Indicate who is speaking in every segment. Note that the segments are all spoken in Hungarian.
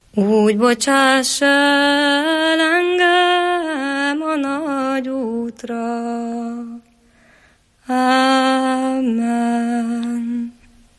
Speaker 1: Úgy bocsáss el engem a nagy útra. Amen.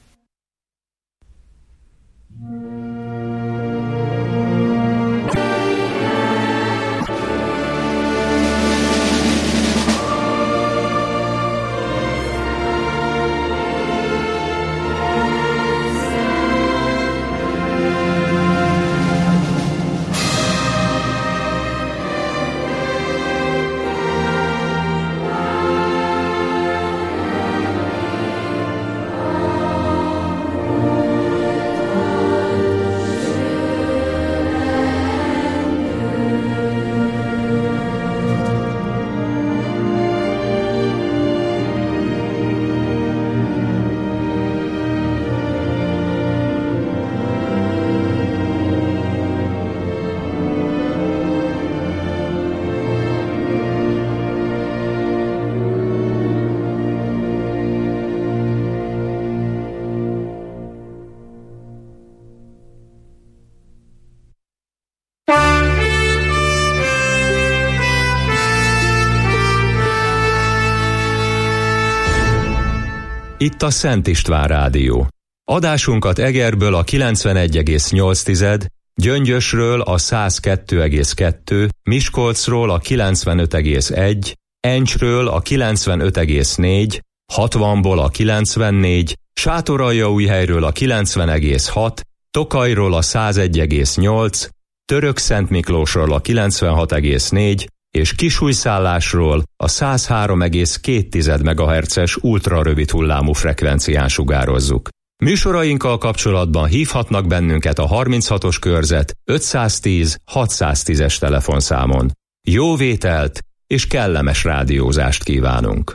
Speaker 2: Itt a Szent István Rádió. Adásunkat Egerből a 91,8, Gyöngyösről a 102,2, Miskolcról a 95,1, Encsről a 95,4, 60-ból a 94, Sátoraljaújhelyről a 90,6, Tokajról a 101,8, Törökszentmiklósról a 96,4 és Kisújszállásról a 103,2 MHz-es ultrarövid hullámú frekvencián sugározzuk. Műsorainkkal kapcsolatban hívhatnak bennünket a 36-os körzet 510 610-es telefonszámon. Jó vételt és kellemes rádiózást kívánunk!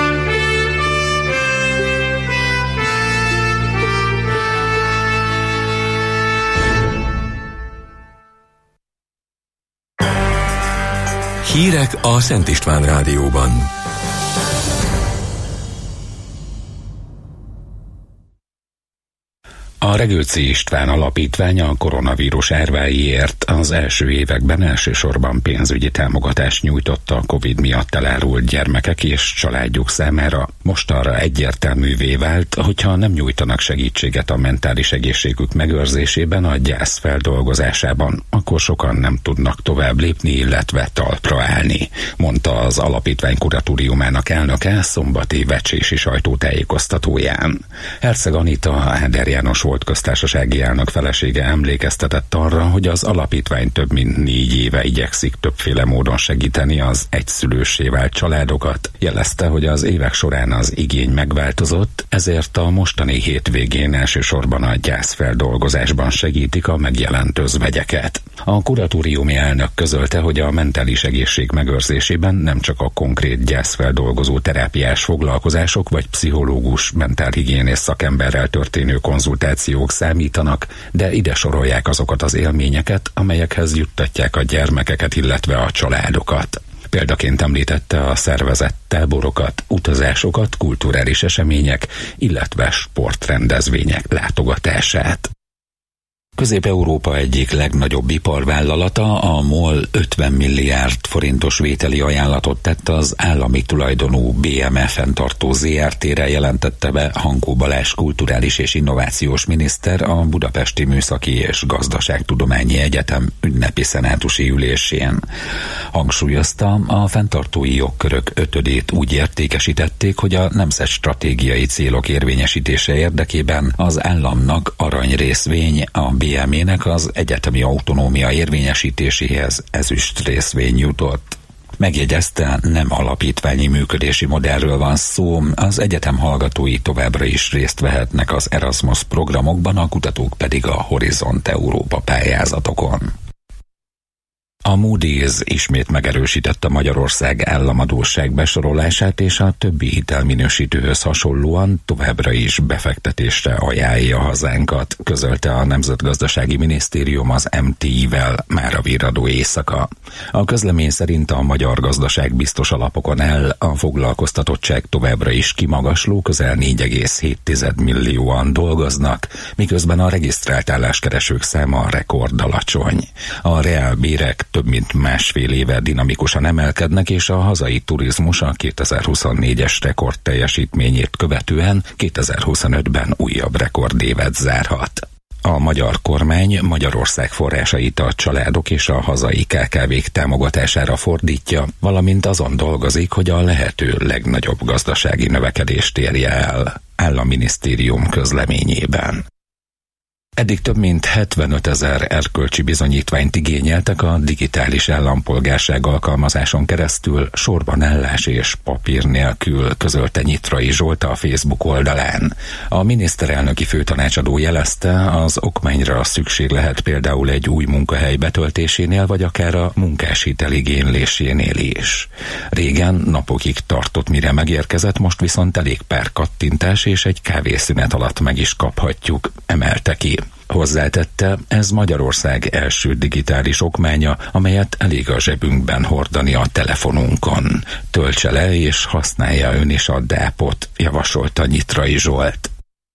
Speaker 3: Hírek a Szent István Rádióban. A Regőczy István Alapítvány a koronavírus árváiért az első években elsősorban pénzügyi támogatást nyújtott a Covid miatt elárult gyermekek és családjuk számára. Most arra egyértelművé vált, hogyha nem nyújtanak segítséget a mentális egészségük megőrzésében, a gyász feldolgozásában, akkor sokan nem tudnak tovább lépni, illetve talpra állni, mondta az alapítvány kuratóriumának elnöke szombati vecsési sajtótájékoztatóján. Herceg Anita, Áder János volt köztársasági elnök felesége emlékeztetett arra, hogy az alapítvány több mint 4 éve igyekszik többféle módon segíteni az egyszülőssé vált családokat. Jelezte, hogy az évek során az igény megváltozott, ezért a mostani hétvégén elsősorban a gyászfeldolgozásban segítik a megjelent özvegyeket. A kuratóriumi elnök közölte, hogy a mentális egészség megőrzésében nem csak a konkrét gyászfeldolgozó terápiás foglalkozások vagy pszichológus, mentálhigiénész szakemberrel történő konzultációk számítanak, de ide sorolják azokat az élményeket, amelyekhez juttatják a gyermekeket, illetve a családokat. Példaként említette a szervezett táborokat, utazásokat, kulturális események, illetve sportrendezvények látogatását. Közép-Európa egyik legnagyobb iparvállalata, a MOL 50 milliárd forintos vételi ajánlatot tett az állami tulajdonú BME fenntartó ZRT-re, jelentette be Hankó Balázs kulturális és innovációs miniszter a Budapesti Műszaki és Gazdaságtudományi Egyetem ünnepi szenátusi ülésén. Hangsúlyozta, a fenntartói jogkörök 5-ét úgy értékesítették, hogy a nemzetstratégiai célok érvényesítése érdekében az államnak aranyrészvény, a BME-nek az egyetemi autonómia érvényesítéséhez ezüst részvény jutott. Megjegyezte, nem alapítványi működési modellről van szó, az egyetem hallgatói továbbra is részt vehetnek az Erasmus programokban, a kutatók pedig a Horizont Európa pályázatokon. A Moody's ismét megerősítette Magyarország államadósság besorolását, és a többi hitelminősítőhöz hasonlóan továbbra is befektetésre ajánlja hazánkat, közölte a Nemzetgazdasági Minisztérium az MTI-vel mára virradó éjszaka. A közlemény szerint a magyar gazdaság biztos alapokon áll, a foglalkoztatottság továbbra is kimagasló, közel 4,7 millióan dolgoznak, miközben a regisztrált álláskeresők száma rekordalacsony. A reálbérek több mint másfél éve dinamikusan emelkednek, és a hazai turizmus a 2024-es rekord teljesítményét követően 2025-ben újabb rekordévet zárhat. A magyar kormány Magyarország forrásait a családok és a hazai KKV-k támogatására fordítja, valamint azon dolgozik, hogy a lehető legnagyobb gazdasági növekedést érje el, áll a minisztérium közleményében. Eddig több mint 75 000 erkölcsi bizonyítványt igényeltek a digitális állampolgárság alkalmazáson keresztül sorbanállás és papír nélkül, közölte Nyitrai Zsolt a Facebook oldalán. A miniszterelnöki főtanácsadó jelezte, az okmányra szükség lehet például egy új munkahely betöltésénél, vagy akár a munkáshitel igénylésénél is. Régen napokig tartott, mire megérkezett, most viszont elég pár kattintás és egy kávészünet alatt meg is kaphatjuk, emelte ki. Hozzátette, ez Magyarország első digitális okmánya, amelyet elég a zsebünkben hordani a telefonunkon. Töltse le és használja ön is a dápot, javasolta Nyitrai Zsolt.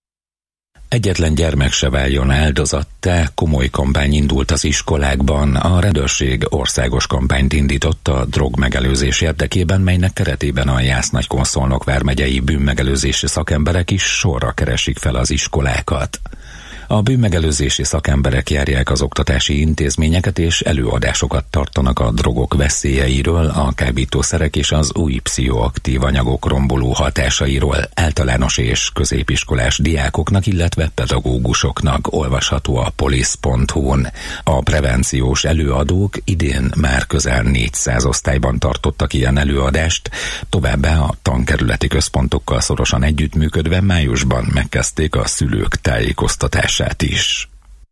Speaker 3: Egyetlen gyermek se váljon áldozattá, komoly kampány indult az iskolákban. A rendőrség országos kampányt indított a drogmegelőzés érdekében, melynek keretében a Jász-Nagykun-Szolnok vármegyei bűnmegelőzési szakemberek is sorra keresik fel az iskolákat. A bűnmegelőzési szakemberek járják az oktatási intézményeket és előadásokat tartanak a drogok veszélyeiről, a kábítószerek és az új pszichoaktív anyagok romboló hatásairól általános és középiskolás diákoknak, illetve pedagógusoknak, olvasható a polisz.hu-n. A prevenciós előadók idén már közel 400 osztályban tartottak ilyen előadást, továbbá a tankerületi központokkal szorosan együttműködve májusban megkezdték a szülők tájékoztatását is.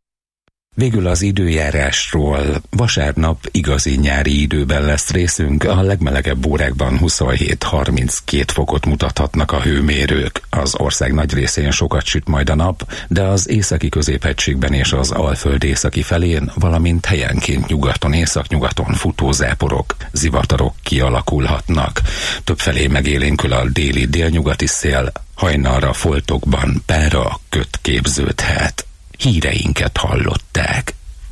Speaker 3: Végül az időjárásról. Vasárnap igazi nyári időben lesz részünk, a legmelegebb órákban 27-32 fokot mutathatnak a hőmérők. Az ország nagy részén sokat süt majd a nap, de az északi középhegységben és az Alföld északi felén, valamint helyenként nyugaton, északnyugaton futózáporok, zivatarok kialakulhatnak. Többfelé megélénkül a déli délnyugati szél, hajnalra foltokban pára, köt képződhet. Híreinket hallották.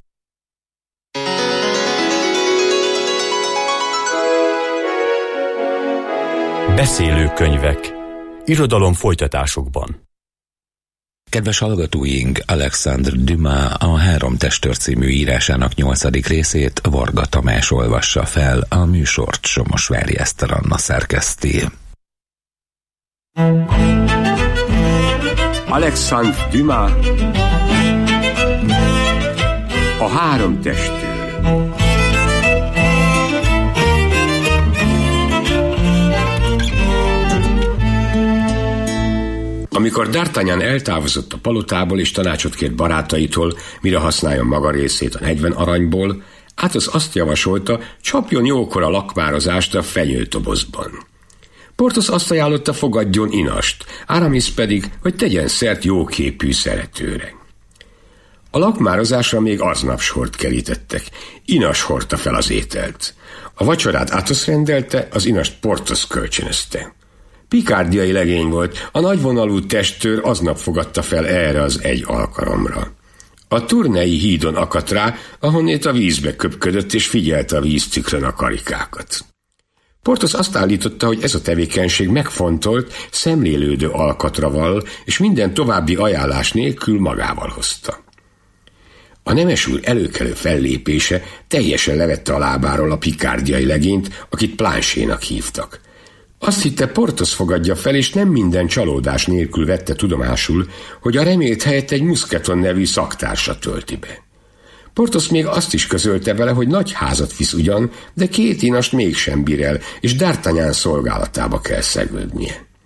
Speaker 4: Beszélőkönyvek. Irodalom folytatásokban.
Speaker 3: Kedves hallgatóink, Alexandre Dumas a Három testőr című írásának 8. részét Varga Tamás olvassa fel, a műsort Somosvári Eszter Anna szerkeszti.
Speaker 5: Alexandre Dumas, a Három testőr. Amikor D'Artagnan eltávozott a palotából és tanácsot kért barátaitól, mire használjon maga részét a 40 aranyból, Athos azt javasolta, csapjon jókor a lakmározást a fenyőtobozban. Porthos azt ajánlotta, fogadjon inast, Aramis pedig, hogy tegyen szert jóképű szeretőre. A lakmározásra még aznap sort kerítettek. Inas hordta fel az ételt. A vacsorát Athos rendelte, az inast Porthos kölcsönözte. Pikárdiai legény volt, a nagyvonalú testőr aznap fogadta fel erre az egy alkalomra. A Tournai hídon akadt rá, ahonnét a vízbe köpködött és figyelte a víztükrön a karikákat. Porthos azt állította, hogy ez a tevékenység megfontolt, szemlélődő alkatra vall, és minden további ajánlás nélkül magával hozta. A nemes úr előkelő fellépése teljesen levette a lábáról a pikárdiai legényt, akit Planchénak hívtak. Azt hitte, Porthos fogadja fel, és nem minden csalódás nélkül vette tudomásul, hogy a remélt helyett egy Mousqueton nevű szaktársa tölti be. Porthos még azt is közölte vele, hogy nagy házat visz ugyan, de 2 inast mégsem bír el, és D'Artagnan szolgálatába kell szegődnie.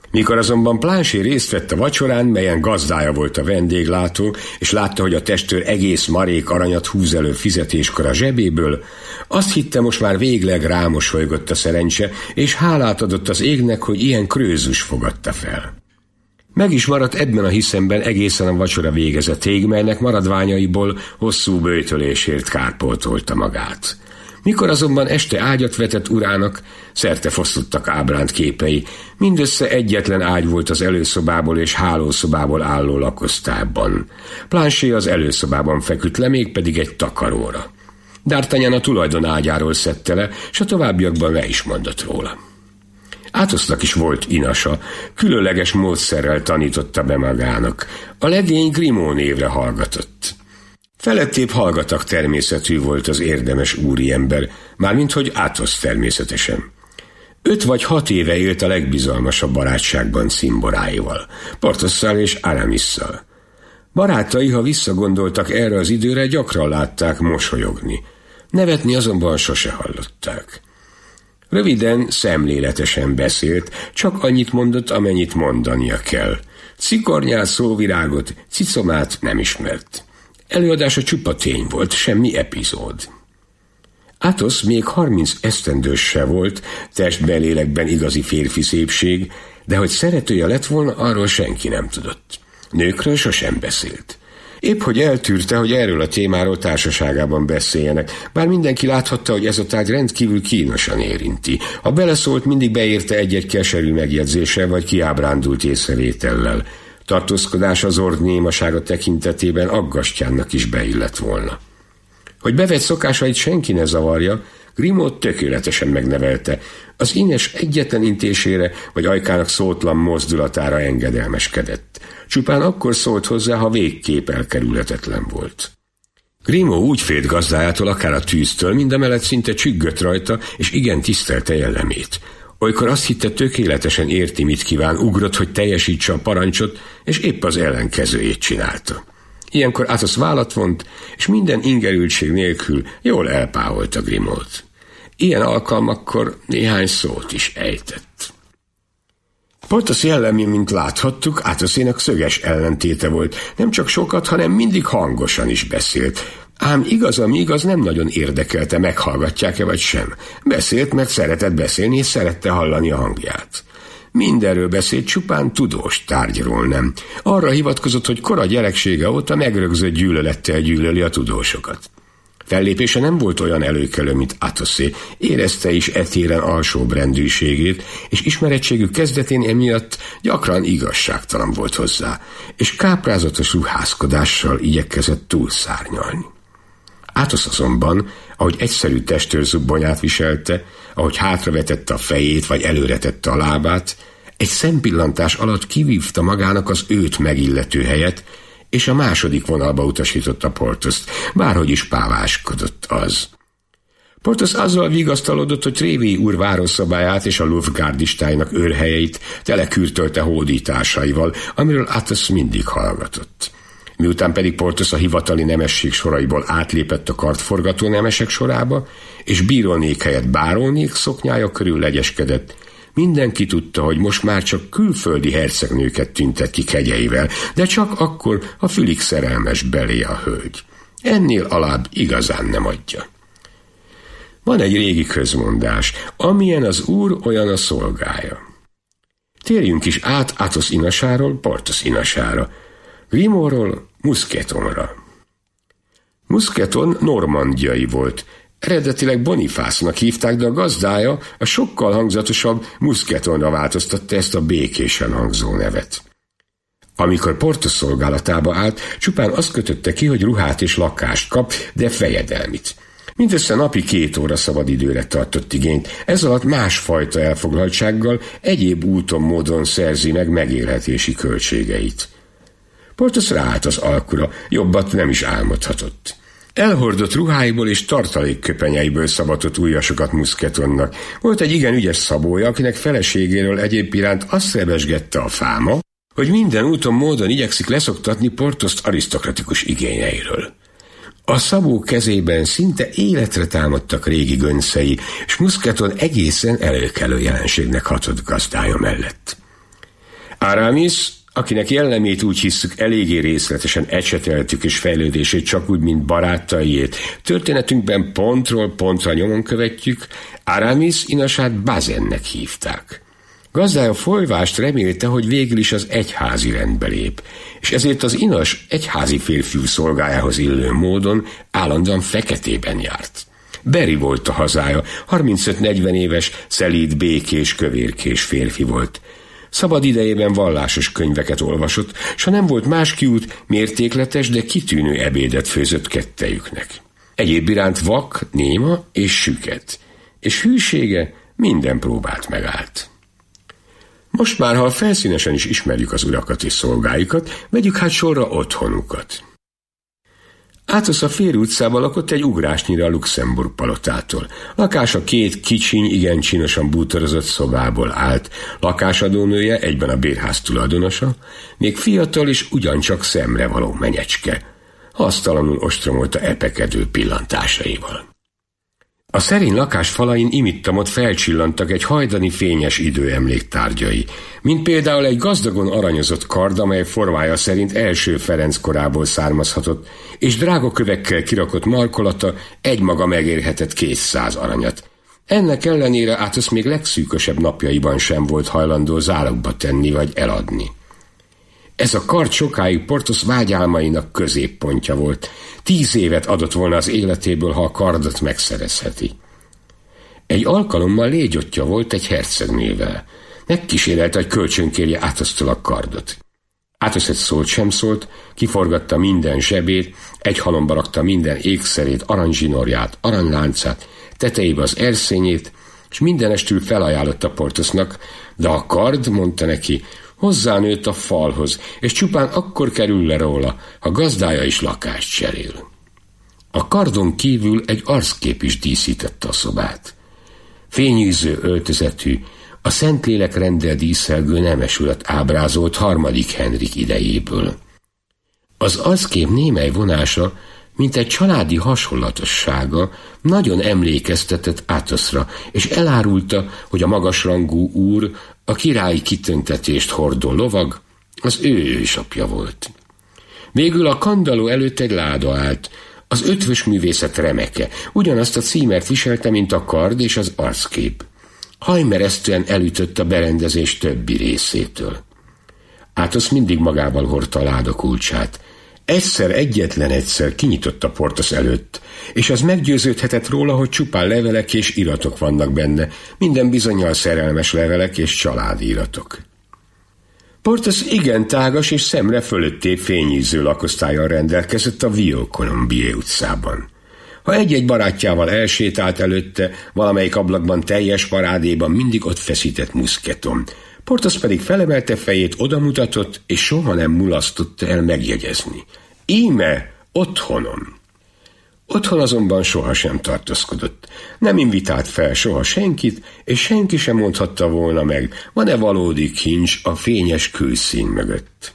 Speaker 5: Mikor azonban Planchet részt vett a vacsorán, melyen gazdája volt a vendéglátó, és látta, hogy a testőr egész marék aranyat húz elő fizetéskor a zsebéből, azt hitte, most már végleg rámosolygott a szerencse, és hálát adott az égnek, hogy ilyen krőzus fogadta fel. Meg is maradt ebben a hiszemben egészen a vacsora végezetéig, melynek maradványaiból hosszú böjtölésért kárpótolta magát. Mikor azonban este ágyat vetett urának, szerte fosztottak ábránt képei, mindössze egyetlen ágy volt az előszobából és hálószobából álló lakosztályban. Planchet az előszobában feküdt le, mégpedig egy takaróra. D'Artagnan a tulajdon ágyáról szedte le, s a továbbiakban le is mondott róla. Athosnak is volt inasa, különleges módszerrel tanította be magának. A legény Grimaud névre hallgatott. Felettébb hallgatag természetű volt az érdemes úriember, mármint hogy Athos természetesen. 5 vagy 6 éve élt a legbizalmasabb barátságban cimboráival, Porthosszal és Aramisszal. Barátai, ha visszagondoltak erre az időre, gyakran látták mosolyogni. Nevetni azonban sose hallották. Röviden, szemléletesen beszélt, csak annyit mondott, amennyit mondania kell. Cikornyát, szóvirágot, cicomát nem ismert. Előadása csupa tény volt, semmi epizód. Athos még 30 esztendős se volt, testben, lélekben igazi férfi szépség, de hogy szeretője lett volna, arról senki nem tudott. Nőkről sosem beszélt. Épp hogy eltűrte, hogy erről a témáról társaságában beszéljenek, bár mindenki láthatta, hogy ez a tárgy rendkívül kínosan érinti. Ha beleszólt, mindig beérte egy-egy keserű megjegyzéssel vagy kiábrándult észrevétellel. Tartózkodása az orr némasága tekintetében Aggastyánnak is beillett volna. Hogy bevett szokásait senki ne zavarja, Grimaud tökéletesen megnevelte, az Ines egyetlen intésére vagy ajkának szótlan mozdulatára engedelmeskedett. Csupán akkor szólt hozzá, ha végképp elkerülhetetlen volt. Grimaud úgy félt gazdájától, akár a tűztől, mindemellett szinte csüggött rajta, és igen tisztelte jellemét. Olykor azt hitte, tökéletesen érti, mit kíván, ugrott, hogy teljesítse a parancsot, és épp az ellenkezőjét csinálta. Ilyenkor Athos vállat vont, és minden ingerültség nélkül jól elpáholta Grimaud. Ilyen alkalmakkor néhány szót is ejtett. Porthos jellemén, mint láthattuk, Athosénak szöges ellentéte volt. Nem csak sokat, hanem mindig hangosan is beszélt. Ám igaz, ami igaz, nem nagyon érdekelte, meghallgatják-e vagy sem. Beszélt, mert szeretett beszélni, és szerette hallani a hangját. Mindenről beszélt, csupán tudós tárgyról nem. Arra hivatkozott, hogy kora gyereksége óta megrögzött gyűlölettel gyűlöli a tudósokat. Fellépése nem volt olyan előkelő, mint Athosé, érezte is etéren alsóbb rendűségét, és ismerettségük kezdetén emiatt gyakran igazságtalan volt hozzá, és káprázatos ruházkodással igyekezett túlszárnyalni. Athos azonban, ahogy egyszerű testőr zubbonyát viselte, ahogy hátravetette a fejét, vagy előretette a lábát, egy szempillantás alatt kivívta magának az őt megillető helyet, és a második vonalba utasította Porthoszt, bárhogy is páváskodott az. Porthos azzal vigasztalodott, hogy Tréville úr várószobáját és a Louvre gárdistáinak őrhelyeit telekürtölte hódításaival, amiről Athos mindig hallgatott. Miután pedig Porthos a hivatali nemesség soraiból átlépett a kardforgató nemesek sorába, és bírónék helyett bárónék szoknyája körül legyeskedett, mindenki tudta, hogy most már csak külföldi hercegnőket tüntet ki kegyeivel, de csak akkor, ha fülig szerelmes belé a hölgy. Ennél alább igazán nem adja. Van egy régi közmondás, amilyen az úr, olyan a szolgája. Térjünk is át Athos inasáról Porthos inasára, Grimaudról Mousquetonra. Mousqueton normandiai volt. Eredetileg Bonifásznak hívták, de a gazdája a sokkal hangzatosabb Mousquetonra változtatta ezt a békésen hangzó nevet. Amikor Porthos szolgálatába állt, csupán azt kötötte ki, hogy ruhát és lakást kap, de fejedelmit. Mindössze napi 2 óra szabadidőre tartott igényt, ez alatt másfajta elfoglaltsággal, egyéb úton módon szerzi meg megélhetési költségeit. Porthos ráállt az alkura, jobbat nem is álmodhatott. Elhordott ruháiból és tartalékköpenyeiből szabatott ujjasokat Mousquetonnak. Volt egy igen ügyes szabója, akinek feleségéről egyéb iránt azt rebesgette a fáma, hogy minden úton módon igyekszik leszoktatni Porthoszt arisztokratikus igényeiről. A szabó kezében szinte életre támadtak régi göncei, és Mousqueton egészen előkelő jelenségnek hatott gazdája mellett. Aramis, akinek jellemét úgy hisszük eléggé részletesen ecseteltük és fejlődését csak úgy, mint barátaiét, történetünkben pontról pontra nyomon követjük, Aramis inasát Bazennek hívták. Gazdája folyvást remélte, hogy végül is az egyházi rendbe lép, és ezért az inas egyházi férfiú szolgájához illő módon állandóan feketében járt. Beri volt a hazája, 35-40 éves, szelíd, békés, kövérkés férfi volt. Szabad idejében vallásos könyveket olvasott, s ha nem volt más kiút, mértékletes, de kitűnő ebédet főzött kettejüknek. Egyéb iránt vak, néma és süket, és hűsége minden próbát megállt. Most már, ha felszínesen is ismerjük az urakat és szolgáikat, vegyük hát sorra otthonukat. Athos a félutcában lakott egy ugrásnyira a Luxemburg palotától. Lakása 2 kicsiny, igen csinosan bútorozott szobából állt. Lakásadónője, egyben a bérház tulajdonosa, még fiatal és ugyancsak szemrevaló menyecske. Hasztalanul ostromolta epekedő pillantásaival. A szerény lakás falain imittamot felcsillantak egy hajdani fényes időemlék tárgyai, mint például egy gazdagon aranyozott kard, amely formája szerint első Ferenc korából származhatott, és drága kövekkel kirakott markolata egymaga megérhetett 200 aranyat. Ennek ellenére Athos még legszűkösebb napjaiban sem volt hajlandó zálogba tenni vagy eladni. Ez a kard sokáig Porthos vágyálmainak középpontja volt. 10 évet adott volna az életéből, ha a kardot megszerezheti. Egy alkalommal légyottja volt egy hercegnével. Megkísérelte, hogy kölcsönkérje Athostól a kardot. Athos egy szót sem szólt, kiforgatta minden zsebét, egy halomba rakta minden ékszerét, aranyzsinorját, aranyláncát, tetejébe az erszényét, és mindenestül felajánlotta Porthosnak, de a kard, mondta neki, hozzánőtt a falhoz, és csupán akkor kerül le róla, ha gazdája is lakást cserél. A kardon kívül egy arckép is díszítette a szobát. Fényűző öltözetű, a Szentlélek rendel díszelgő nemes urat ábrázolt 3. Henrik idejéből. Az arckép némely vonása, mint egy családi hasonlatossága, nagyon emlékeztetett Athosra, és elárulta, hogy a magasrangú úr, a királyi kitöntetést hordó lovag, az ő ősapja volt. Végül a kandalló előtt egy láda állt, az ötvös művészet remeke, ugyanazt a címert viselte, mint a kard és az arckép. Hajmeresztően elütött a berendezés többi részétől. Athos mindig magával hordta a láda kulcsát. Egyetlen egyszer kinyitotta Porthos előtt, és az meggyőződhetett róla, hogy csupán levelek és iratok vannak benne, minden bizonnyal szerelmes levelek és családi iratok. Porthos igen tágas és szemre fölötté fényűző lakosztállyal rendelkezett a Vieux-Colombier utcában. Ha egy-egy barátjával elsétált előtte, valamelyik ablakban teljes parádéban mindig ott feszített muszketon. Porthos pedig felemelte fejét, odamutatott, és soha nem mulasztotta el megjegyezni. Íme otthonom. Otthon azonban sohasem tartózkodott. Nem invitált fel soha senkit, és senki sem mondhatta volna meg, van-e valódi kincs a fényes külszín mögött.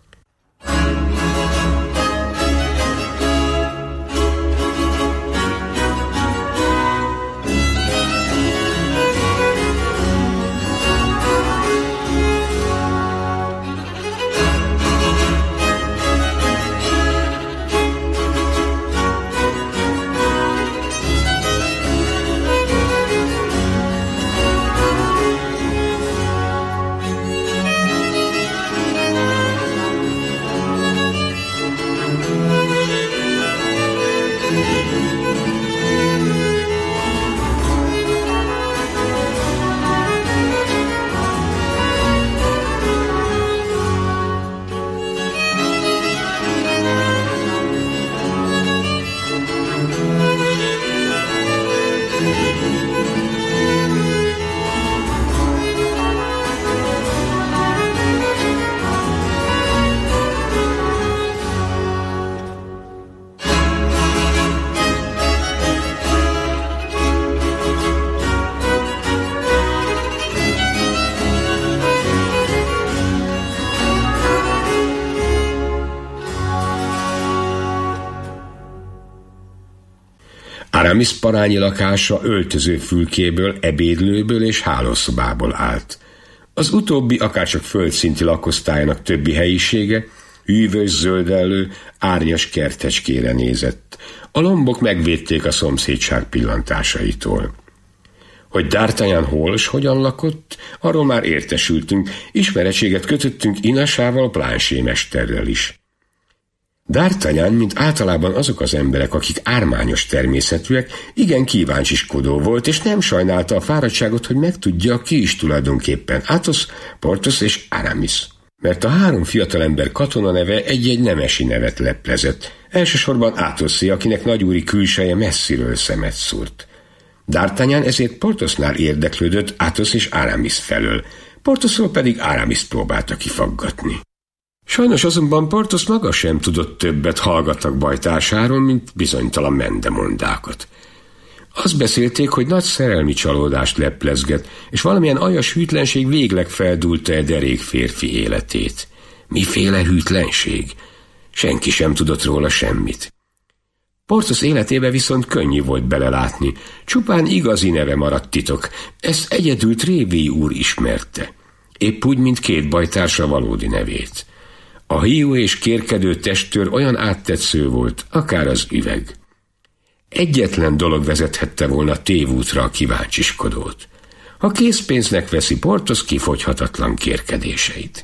Speaker 5: Aramis parányi lakása öltözőfülkéből, ebédlőből és hálószobából állt. Az utóbbi akárcsak földszinti lakosztályának többi helyisége hűvös, zöldellő, árnyas kertecskére nézett. A lombok megvédték a szomszédság pillantásaitól. Hogy D'Artagnan hol s hogyan lakott, arról már értesültünk, ismeretséget kötöttünk Inasával, Planchet mesterrel is. D'Artagnan, mint általában azok az emberek, akik ármányos természetűek, igen kíváncsiskodó volt, és nem sajnálta a fáradtságot, hogy megtudja, ki is tulajdonképpen Athos, Porthos és Aramis. Mert a három fiatalember katona neve egy-egy nemesi nevet leplezett, elsősorban Athosé, akinek nagyúri külseje messziről szemet szúrt. D'Artagnan ezért Porthosnál érdeklődött Athos és Aramis felől, Porthosról pedig Aramist próbálta kifaggatni. Sajnos azonban Porthos maga sem tudott többet hallgattak bajtársáról, mint bizonytalan mendemondákat. Azt beszélték, hogy nagy szerelmi csalódást leplezget, és valamilyen aljas hűtlenség végleg feldúlta a derék férfi életét. Miféle hűtlenség? Senki sem tudott róla semmit. Porthos életébe viszont könnyű volt belelátni, csupán igazi neve maradt titok, ezt egyedül Tréville úr ismerte, épp úgy, mint két bajtársa valódi nevét. A hiú és kérkedő testőr olyan áttetsző volt, akár az üveg. Egyetlen dolog vezethette volna tévútra a kíváncsiskodót. Ha készpénznek veszi Porthos kifogyhatatlan kérkedéseit.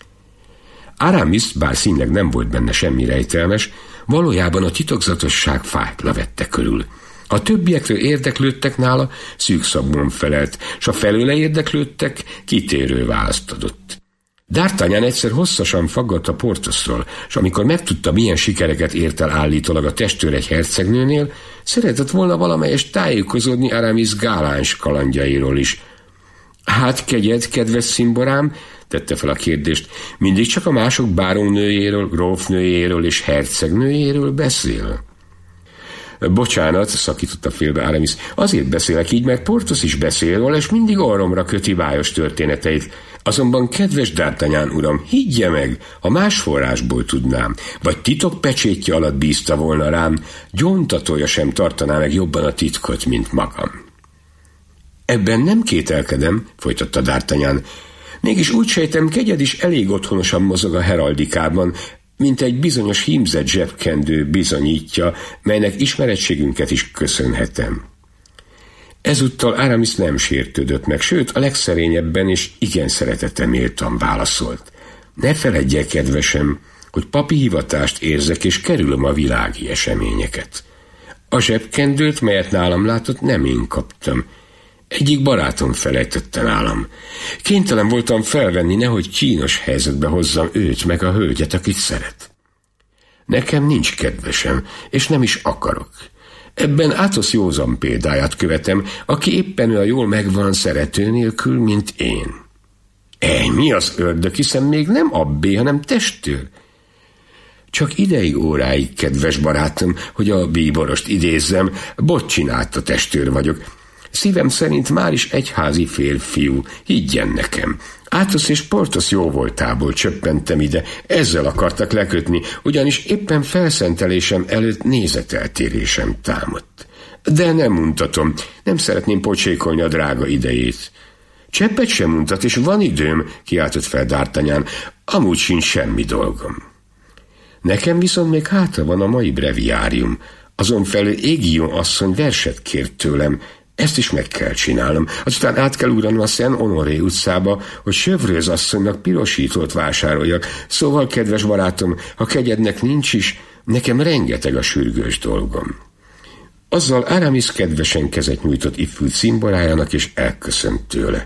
Speaker 5: Aramis, bár színleg nem volt benne semmi rejtelmes, valójában a titokzatosság fájtla vette körül. A többiekről érdeklődtek nála, szűkszabban felelt, s a felőle érdeklődtek, kitérő választ adott. D'Artagnan egyszer hosszasan faggatta Porthosról, s amikor megtudta, milyen sikereket ért el állítólag a testőr egy hercegnőnél, szeretett volna valamelyest tájékozódni Aramis gáláns kalandjairól is. Hát kegyed, kedves szimborám, tette fel a kérdést, mindig csak a mások bárónőjéről, grófnőjéről és hercegnőjéről beszél? Bocsánat, szakította félbe Aramis, azért beszélek így, mert Porthos is beszél róla, és mindig orromra köti bájos történeteit. Azonban, kedves D'Artagnan uram, higgye meg, ha más forrásból tudnám, vagy titok pecsétje alatt bízta volna rám, gyóntatója sem tartaná meg jobban a titkot, mint magam. Ebben nem kételkedem, folytatta D'Artagnan, mégis úgy sejtem, kegyed is elég otthonosan mozog a heraldikában, mint egy bizonyos hímzett zsebkendő bizonyítja, melynek ismerettségünket is köszönhetem. Ezúttal Aramis nem sértődött meg, sőt a legszerényebben és igen szeretettel méltan válaszolt. Ne feledj el, kedvesem, hogy papi hivatást érzek, és kerülöm a világi eseményeket. A zsebkendőt, melyet nálam látott, nem én kaptam. Egyik barátom felejtette nálam. Kénytelen voltam felvenni, nehogy kínos helyzetbe hozzam őt meg a hölgyet, akit szeret. Nekem nincs kedvesem, és nem is akarok. Ebben Athos józan példáját követem, aki éppen olyan jól megvan szerető nélkül, mint én. Mi az ördög, hiszen még nem abbé, hanem testőr. Csak ideig óráig, kedves barátom, hogy a bíborost idézzem, botcsinált testőr vagyok. Szívem szerint már is egyházi férfiú, higgyen nekem. Athos és Porthos jóvoltából csöppentem ide, ezzel akartak lekötni, ugyanis éppen felszentelésem előtt nézeteltérésem támadt. De nem mutatom, nem szeretném pocsékolni a drága idejét. Cseppet sem mutat, és van időm, kiáltott fel D'Artagnan, amúgy sincs semmi dolgom. Nekem viszont még hátra van a mai breviárium, azon felül Aiguillon asszony verset kért tőlem, ezt is meg kell csinálnom. Azután át kell ugranom a Saint-Honoré utcába, hogy Chevreuse asszonynak pirosítót vásároljak. Szóval, kedves barátom, ha kegyednek nincs is, nekem rengeteg a sürgős dolgom. Azzal Aramis kedvesen kezet nyújtott ifjú cimborájának, és elköszönt tőle.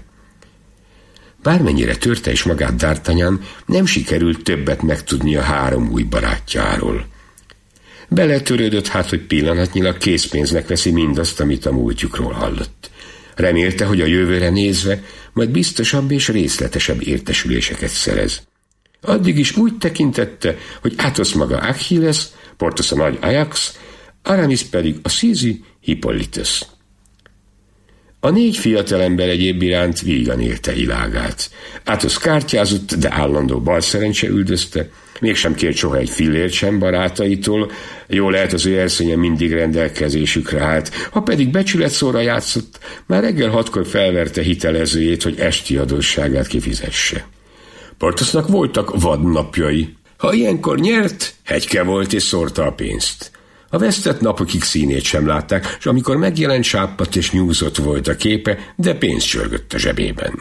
Speaker 5: Bármennyire törte is magát D'Artagnan, nem sikerült többet megtudni a három új barátjáról. Beletörődött hát, hogy pillanatnyilag készpénznek veszi mindazt, amit a múltjukról hallott. Remélte, hogy a jövőre nézve majd biztosabb és részletesebb értesüléseket szerez. Addig is úgy tekintette, hogy Athos maga Achilles, Porthos a nagy Ajax, Aramis pedig a szízi Hippolytus. A 4 fiatalember egyéb iránt vígan élte világát. Áthoz kártyázott, de állandó balszerencse üldözte, mégsem kért soha egy fillért sem barátaitól, jól lehet az ő erszénye mindig rendelkezésükre állt, ha pedig becsületszóra játszott, már reggel 6-kor felverte hitelezőjét, hogy esti adósságát kifizesse. Porthosnak voltak vadnapjai. Ha ilyenkor nyert, hegyke volt és szórta a pénzt. A vesztett napokig színét sem látták, és amikor megjelent, sápadt és nyúzott volt a képe, de pénz csörgött a zsebében.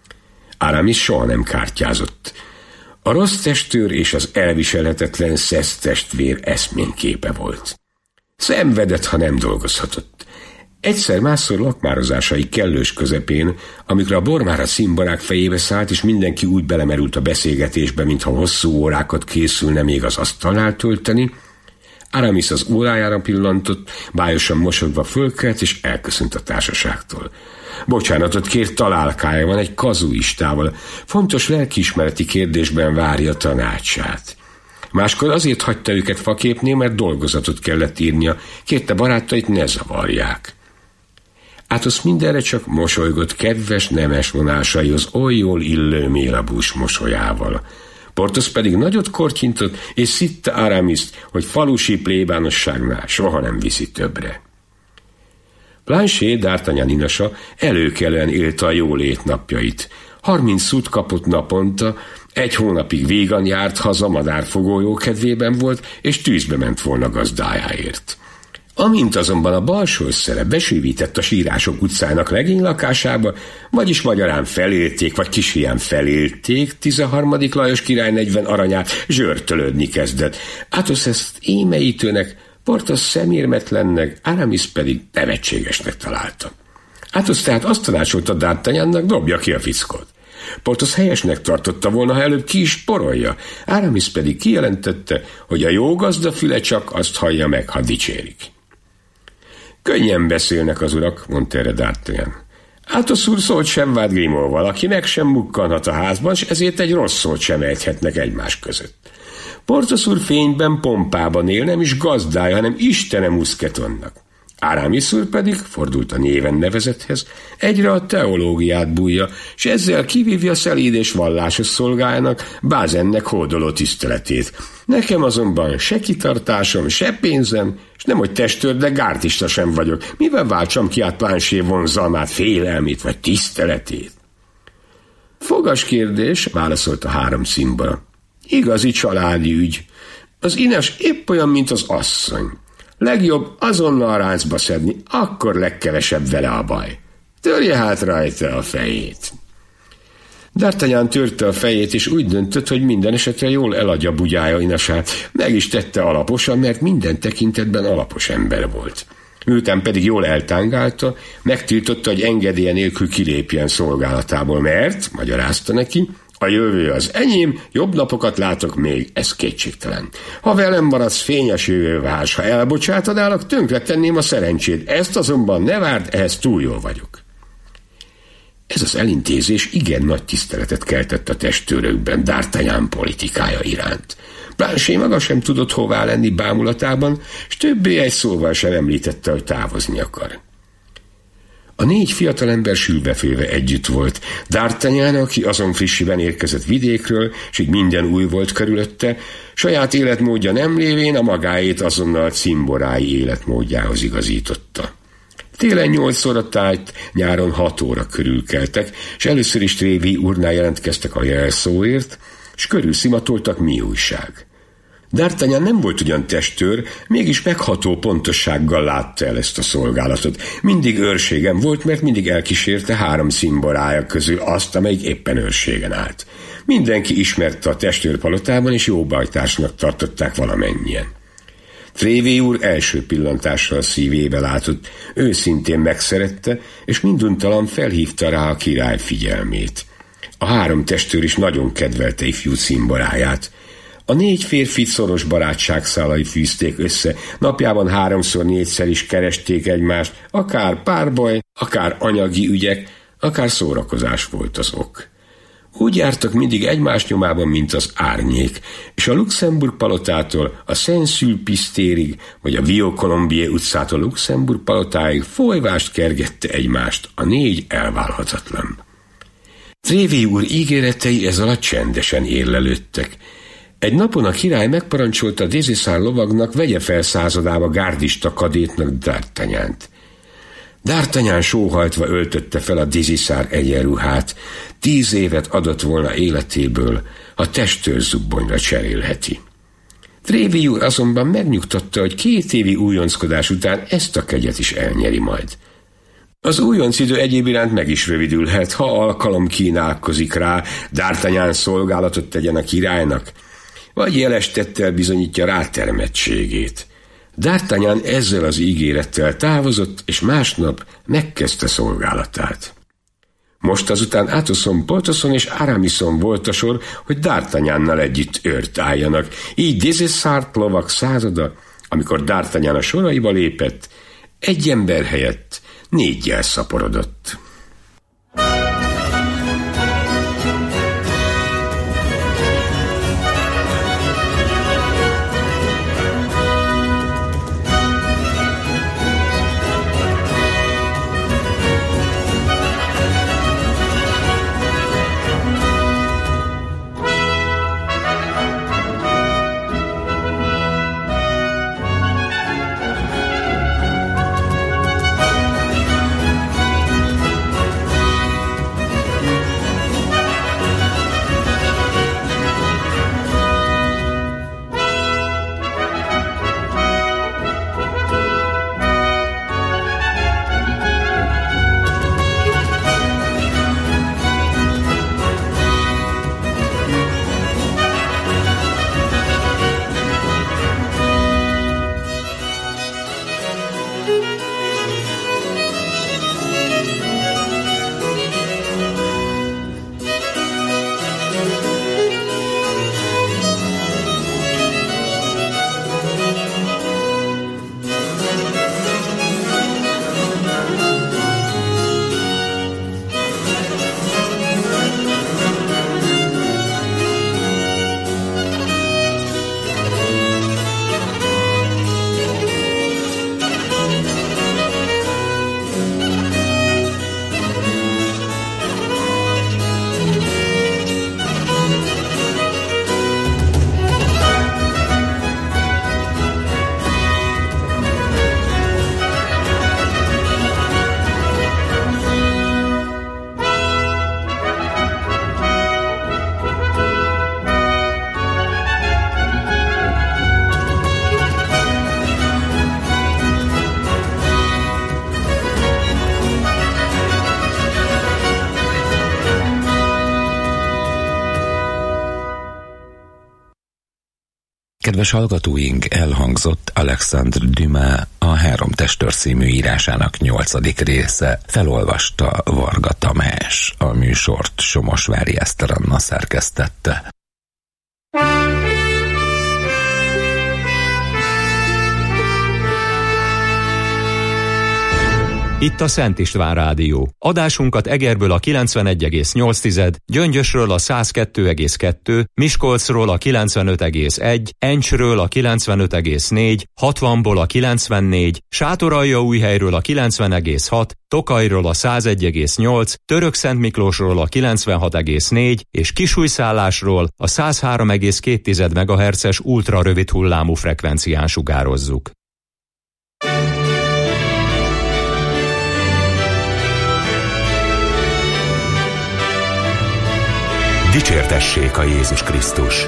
Speaker 5: Aramis soha nem kártyázott. A rossz testőr és az elviselhetetlen Szesz testvér eszményképe volt. Szenvedett, ha nem dolgozhatott. Egyszer-másszor lakmározásai kellős közepén, amikor a bor a színbarák fejébe szállt, és mindenki úgy belemerült a beszélgetésbe, mintha hosszú órákat készülne még az asztalnál tölteni, Aramis az órájára pillantott, bájosan mosolyogva fölkelt, és elköszönt a társaságtól. Bocsánatot kért találkája van egy kazuistával, fontos lelkiismereti kérdésben várja a tanácsát. Máskor azért hagyta őket faképnél, mert dolgozatot kellett írnia, kérte barátait, ne zavarják. Áthoz mindenre csak mosolygott kedves, nemes vonásaihoz oly jól illő mélabús mosolyával. Porthos pedig nagyot kortyintott, és szitte Aramiszt, hogy falusi plébánosságnál soha nem viszi többre. Planchet, D'Artagnan inasa előkelően élte a jólét napjait. 30 szút kapott naponta, 1 hónapig vígan járt haza, madárfogó jókedvében volt, és tűzbe ment volna gazdájáért. Amint azonban a balsószere besűvített a Sírások utcának legény lakásába, vagyis magyarán felélték, vagy kisfián felélték 13. Lajos király 40 aranyát, zsörtölődni kezdett. Athos ezt émeítőnek, Porthos szemérmetlennek, Aramis pedig nevetségesnek találta. Athos tehát azt tanácsolta D'Artagnannak, dobja ki a fickót. Porthos helyesnek tartotta volna, ha előbb ki is porolja. Aramis pedig kijelentette, hogy a jó gazda füle csak azt hallja meg, ha dicsérik. Könnyen beszélnek az urak, mondta erre D'Artagnan. Athos úr szót sem vált Grimaudval, aki meg sem mukkanhat a házban, és ezért egy rossz szót sem ejthetnek egymás között. Porthos úr fényben, pompában él, nem is gazdája, hanem istene Muszketonnak. Aramis úr pedig, fordult a néven nevezethez, egyre a teológiát bújja, és ezzel kivívja szelíd és vallásos szolgájának, Bázennek hódoló tiszteletét. Nekem azonban se kitartásom, se pénzem, és nem hogy testőr, de gárdista sem vagyok. Mivel váltsam ki át Planchet vonzalmát, félelmét vagy tiszteletét? Fogas kérdés, válaszolt a 3 cimbora. Igazi családi ügy. Az ines épp olyan, mint az asszony. Legjobb azonnal ráncba szedni, akkor legkevesebb vele a baj. Törje hát rajta a fejét. D'Artagnan törte a fejét, és úgy döntött, hogy minden esetre jól eladja bugyája inasát. Meg is tette alaposan, mert minden tekintetben alapos ember volt. Miután pedig jól eltángálta, megtiltotta, hogy engedélye nélkül kilépjen szolgálatából, mert, magyarázta neki, a jövő az enyém, jobb napokat látok még, ez kétségtelen. Ha velem maradsz, fényes jövő vársz, ha elbocsátadálok, tönkretenném a szerencsét. Ezt azonban ne várd, ehhez túl jól vagyok. Ez az elintézés igen nagy tiszteletet keltett a testőrökben D'Artagnan politikája iránt. Planchet maga sem tudott hová lenni bámulatában, s többé egy szóval sem említette, hogy távozni akar. A 4 fiatalember sülbefőve együtt volt. D'Artagnan, aki azon frissiben érkezett vidékről, s így minden új volt körülötte, saját életmódja nem lévén a magáét azonnal cimborái életmódjához igazította. Télen 8 óra tájt, nyáron 6 óra körül keltek, és először is Tréville úrnál jelentkeztek a jelszóért, s körül szimatoltak, mi újság. D'Artagnan nem volt ugyan testőr, mégis megható pontossággal látta el ezt a szolgálatot. Mindig őrségen volt, mert mindig elkísérte 3 szimborája közül azt, amelyik éppen őrségen állt. Mindenki ismerte a testőrpalotában, és jó bajtársnak tartották valamennyien. Tréville úr első pillantásra a szívébe látott, őszintén megszerette, és minduntalan felhívta rá a király figyelmét. A 3 testőr is nagyon kedvelte ifjú szimboráját. A 4 férfit szoros barátságszálai fűzték össze, napjában 3-4-szer is keresték egymást, akár párbaj, akár anyagi ügyek, akár szórakozás volt az ok. Úgy jártak mindig egymás nyomában, mint az árnyék, és a Luxemburg palotától a Saint-Sulpice térig, vagy a Vieux-Colombier utcától a Luxemburg palotáig folyvást kergette egymást, a 4 elválhatatlan. Tréville úr ígéretei ez alatt csendesen érlelődtek. Egy napon a király megparancsolta Désessart lovagnak, vegye fel századába gárdista kadétnak D'Artagnánt. D'Artagnan sóhajtva öltötte fel a Désessart egyenruhát, 10 évet adott volna életéből, ha testőrzubbonyra cserélheti. Tréville úr azonban megnyugtatta, hogy 2 évi újonckodás után ezt a kegyet is elnyeri majd. Az újonc idő egyéb iránt meg is rövidülhet, ha alkalom kínálkozik rá, D'Artagnan szolgálatot tegyen a királynak, vagy jeles tettel bizonyítja rátermettségét. D'Artagnan ezzel az ígérettel távozott, és másnap megkezdte szolgálatát. Most azután Athosson, Porthoson és Aramison volt a sor, hogy D'Artagnannal együtt őrt álljanak. Így Désessart lovak százada, amikor D'Artagnan a soraiba lépett, egy ember helyett 4-jel szaporodott.
Speaker 3: Kedves hallgatóink, elhangzott Alexandre Dumas a 3 testőr című írásának 8. része. Felolvasta Varga Tamás. A műsort Somosvári Eszter Anna szerkesztette.
Speaker 2: Itt a Szent István Rádió. Adásunkat Egerből a 91,8, Gyöngyösről a 102,2, Miskolcról a 95,1, Encsről a 95,4, 60-ból a 94, Sátoraljaújhelyről a 90,6, Tokajról a 101,8, Törökszentmiklósról a 96,4 és Kisújszállásról a 103,2 MHz-es ultrarövid hullámú frekvencián sugározzuk.
Speaker 4: Dicsértessék a Jézus Krisztus!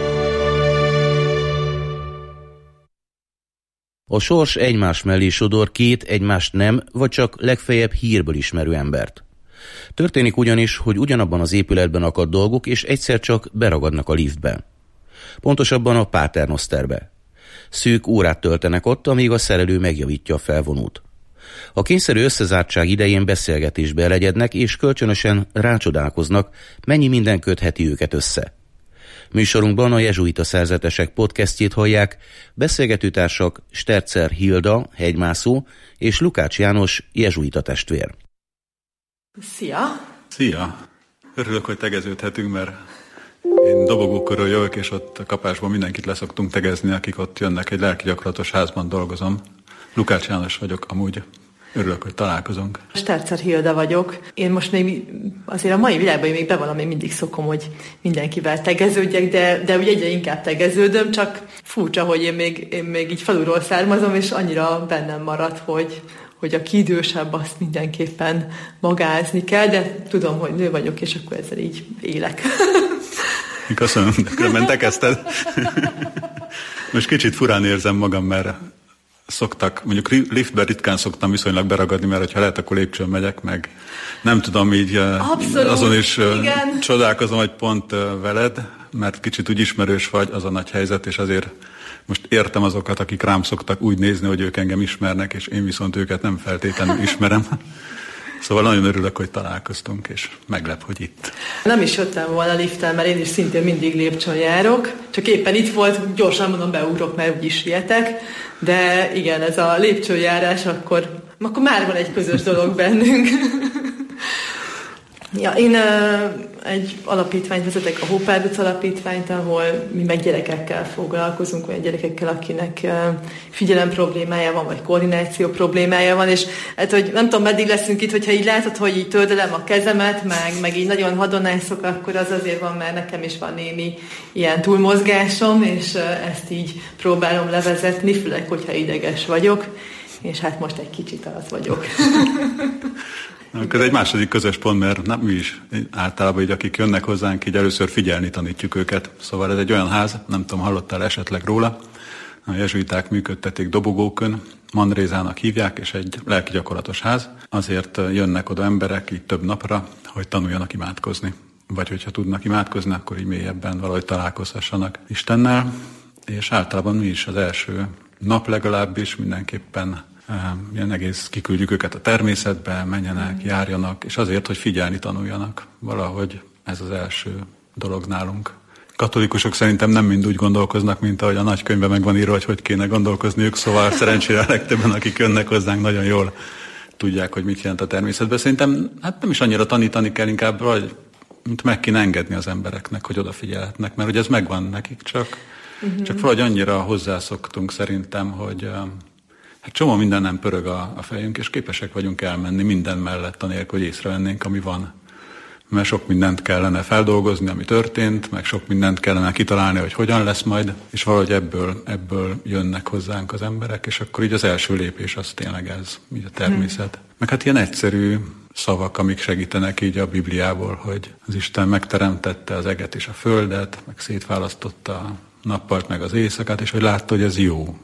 Speaker 6: A sors egymás mellé sodor 2 egymást nem, vagy csak legfeljebb hírből ismerő embert. Történik ugyanis, hogy ugyanabban az épületben akad dolgok, és egyszer csak beragadnak a liftbe. Pontosabban a Paternosterbe. Szűk órát töltenek ott, amíg a szerelő megjavítja a felvonót. A kényszerű összezártság idején beszélgetésbe elegyednek, és kölcsönösen rácsodálkoznak, mennyi minden kötheti őket össze. Műsorunkban a Jezsuita Szerzetesek podcastjét hallják, beszélgetőtársak Sterzer Hilda, hegymászó, és Lukács János, jezsuita testvér.
Speaker 7: Szia!
Speaker 8: Szia!
Speaker 7: Örülök, hogy tegeződhetünk, mert én dobogókörről jövök, és ott a kapásban mindenkit leszoktunk tegezni, akik ott jönnek. Egy lelki gyakorlatos házban dolgozom. Lukács János vagyok amúgy. Örülök, hogy találkozunk.
Speaker 8: Stárcer Hilda vagyok. Én most még azért a mai világban még bevallom, én mindig szokom, hogy mindenkivel tegeződjek, de ugye egyre inkább tegeződöm, csak furcsa, hogy én még így faluról származom, és annyira bennem maradt, hogy aki idősebb, azt mindenképpen magázni kell, de tudom, hogy nő vagyok, és akkor ezzel így élek.
Speaker 7: Köszönöm, különben te kezdted. Most kicsit furán érzem magam, mert szoktak, mondjuk liftben ritkán szoktam viszonylag beragadni, mert ha lehet, akkor lépcsőn megyek, meg nem tudom így, abszolút, azon is igen. Csodálkozom, hogy pont veled, mert kicsit úgy ismerős vagy, az a nagy helyzet, és azért most értem azokat, akik rám szoktak úgy nézni, hogy ők engem ismernek, és én viszont őket nem feltétlenül ismerem. Szóval nagyon örülök, hogy találkoztunk, és meglep, hogy itt. Nem is jöttem volna lifttel, mert én is szintén mindig lépcsőn járok, csak éppen itt volt, gyorsan mondom, beugrok, mert úgyis sietek, de igen, ez a lépcsőjárás, akkor már van egy közös dolog bennünk. Ja, én egy alapítványt vezetek, a Hópárduc alapítványt, ahol mi meg gyerekekkel foglalkozunk, olyan gyerekekkel, akinek figyelem problémája van, vagy koordináció problémája van, és hát, hogy nem tudom, meddig leszünk itt, hogyha így látod, hogy így tördelem a kezemet, meg így nagyon hadonászok, akkor az azért van, mert nekem is van némi ilyen túlmozgásom, és ezt így próbálom levezetni, főleg, hogyha ideges vagyok, és hát most egy kicsit az vagyok. Ez egy második közös pont, mert mi is általában így, akik jönnek hozzánk, így először figyelni tanítjuk őket. Szóval ez egy olyan ház, nem tudom, hallottál esetleg róla, a jezsuiták működtetik Dobogókön, Manrézának hívják, és egy lelki gyakorlatos ház. Azért jönnek oda emberek így több napra, hogy tanuljanak imádkozni. Vagy hogyha tudnak imádkozni, akkor így mélyebben valahogy találkozhassanak Istennel. És általában mi is az első nap legalábbis mindenképpen ilyen egész kiküldjük őket a természetbe, menjenek, járjanak, és azért, hogy figyelni tanuljanak. Valahogy ez az első dolog nálunk. Katolikusok szerintem nem mind úgy gondolkoznak, mint ahogy a nagykönyvben meg van írva, hogy kéne gondolkozniuk, szóval szerencsére a legtöbben, akik jönnek hozzánk, nagyon jól tudják, hogy mit jelent a természetben. Szerintem hát nem is annyira tanítani kell, inkább vagy, mint meg kéne engedni az embereknek, hogy odafigyelhetnek, mert hogy ez megvan nekik, csak valahogy annyira hozzászoktunk szerintem, hogy hát csomó minden nem pörög a fejünk, és képesek vagyunk elmenni minden mellett, anélkül, hogy észrevennénk, ami van. Mert sok mindent kellene feldolgozni, ami történt, meg sok mindent kellene kitalálni, hogy hogyan lesz majd, és valahogy ebből jönnek hozzánk az emberek, és akkor így az első lépés az tényleg ez, így a természet. Meg hát ilyen egyszerű szavak, amik segítenek így a Bibliából, hogy az Isten megteremtette az eget és a földet, meg szétválasztotta a nappalt meg az éjszakát, és hogy látta, hogy ez jó,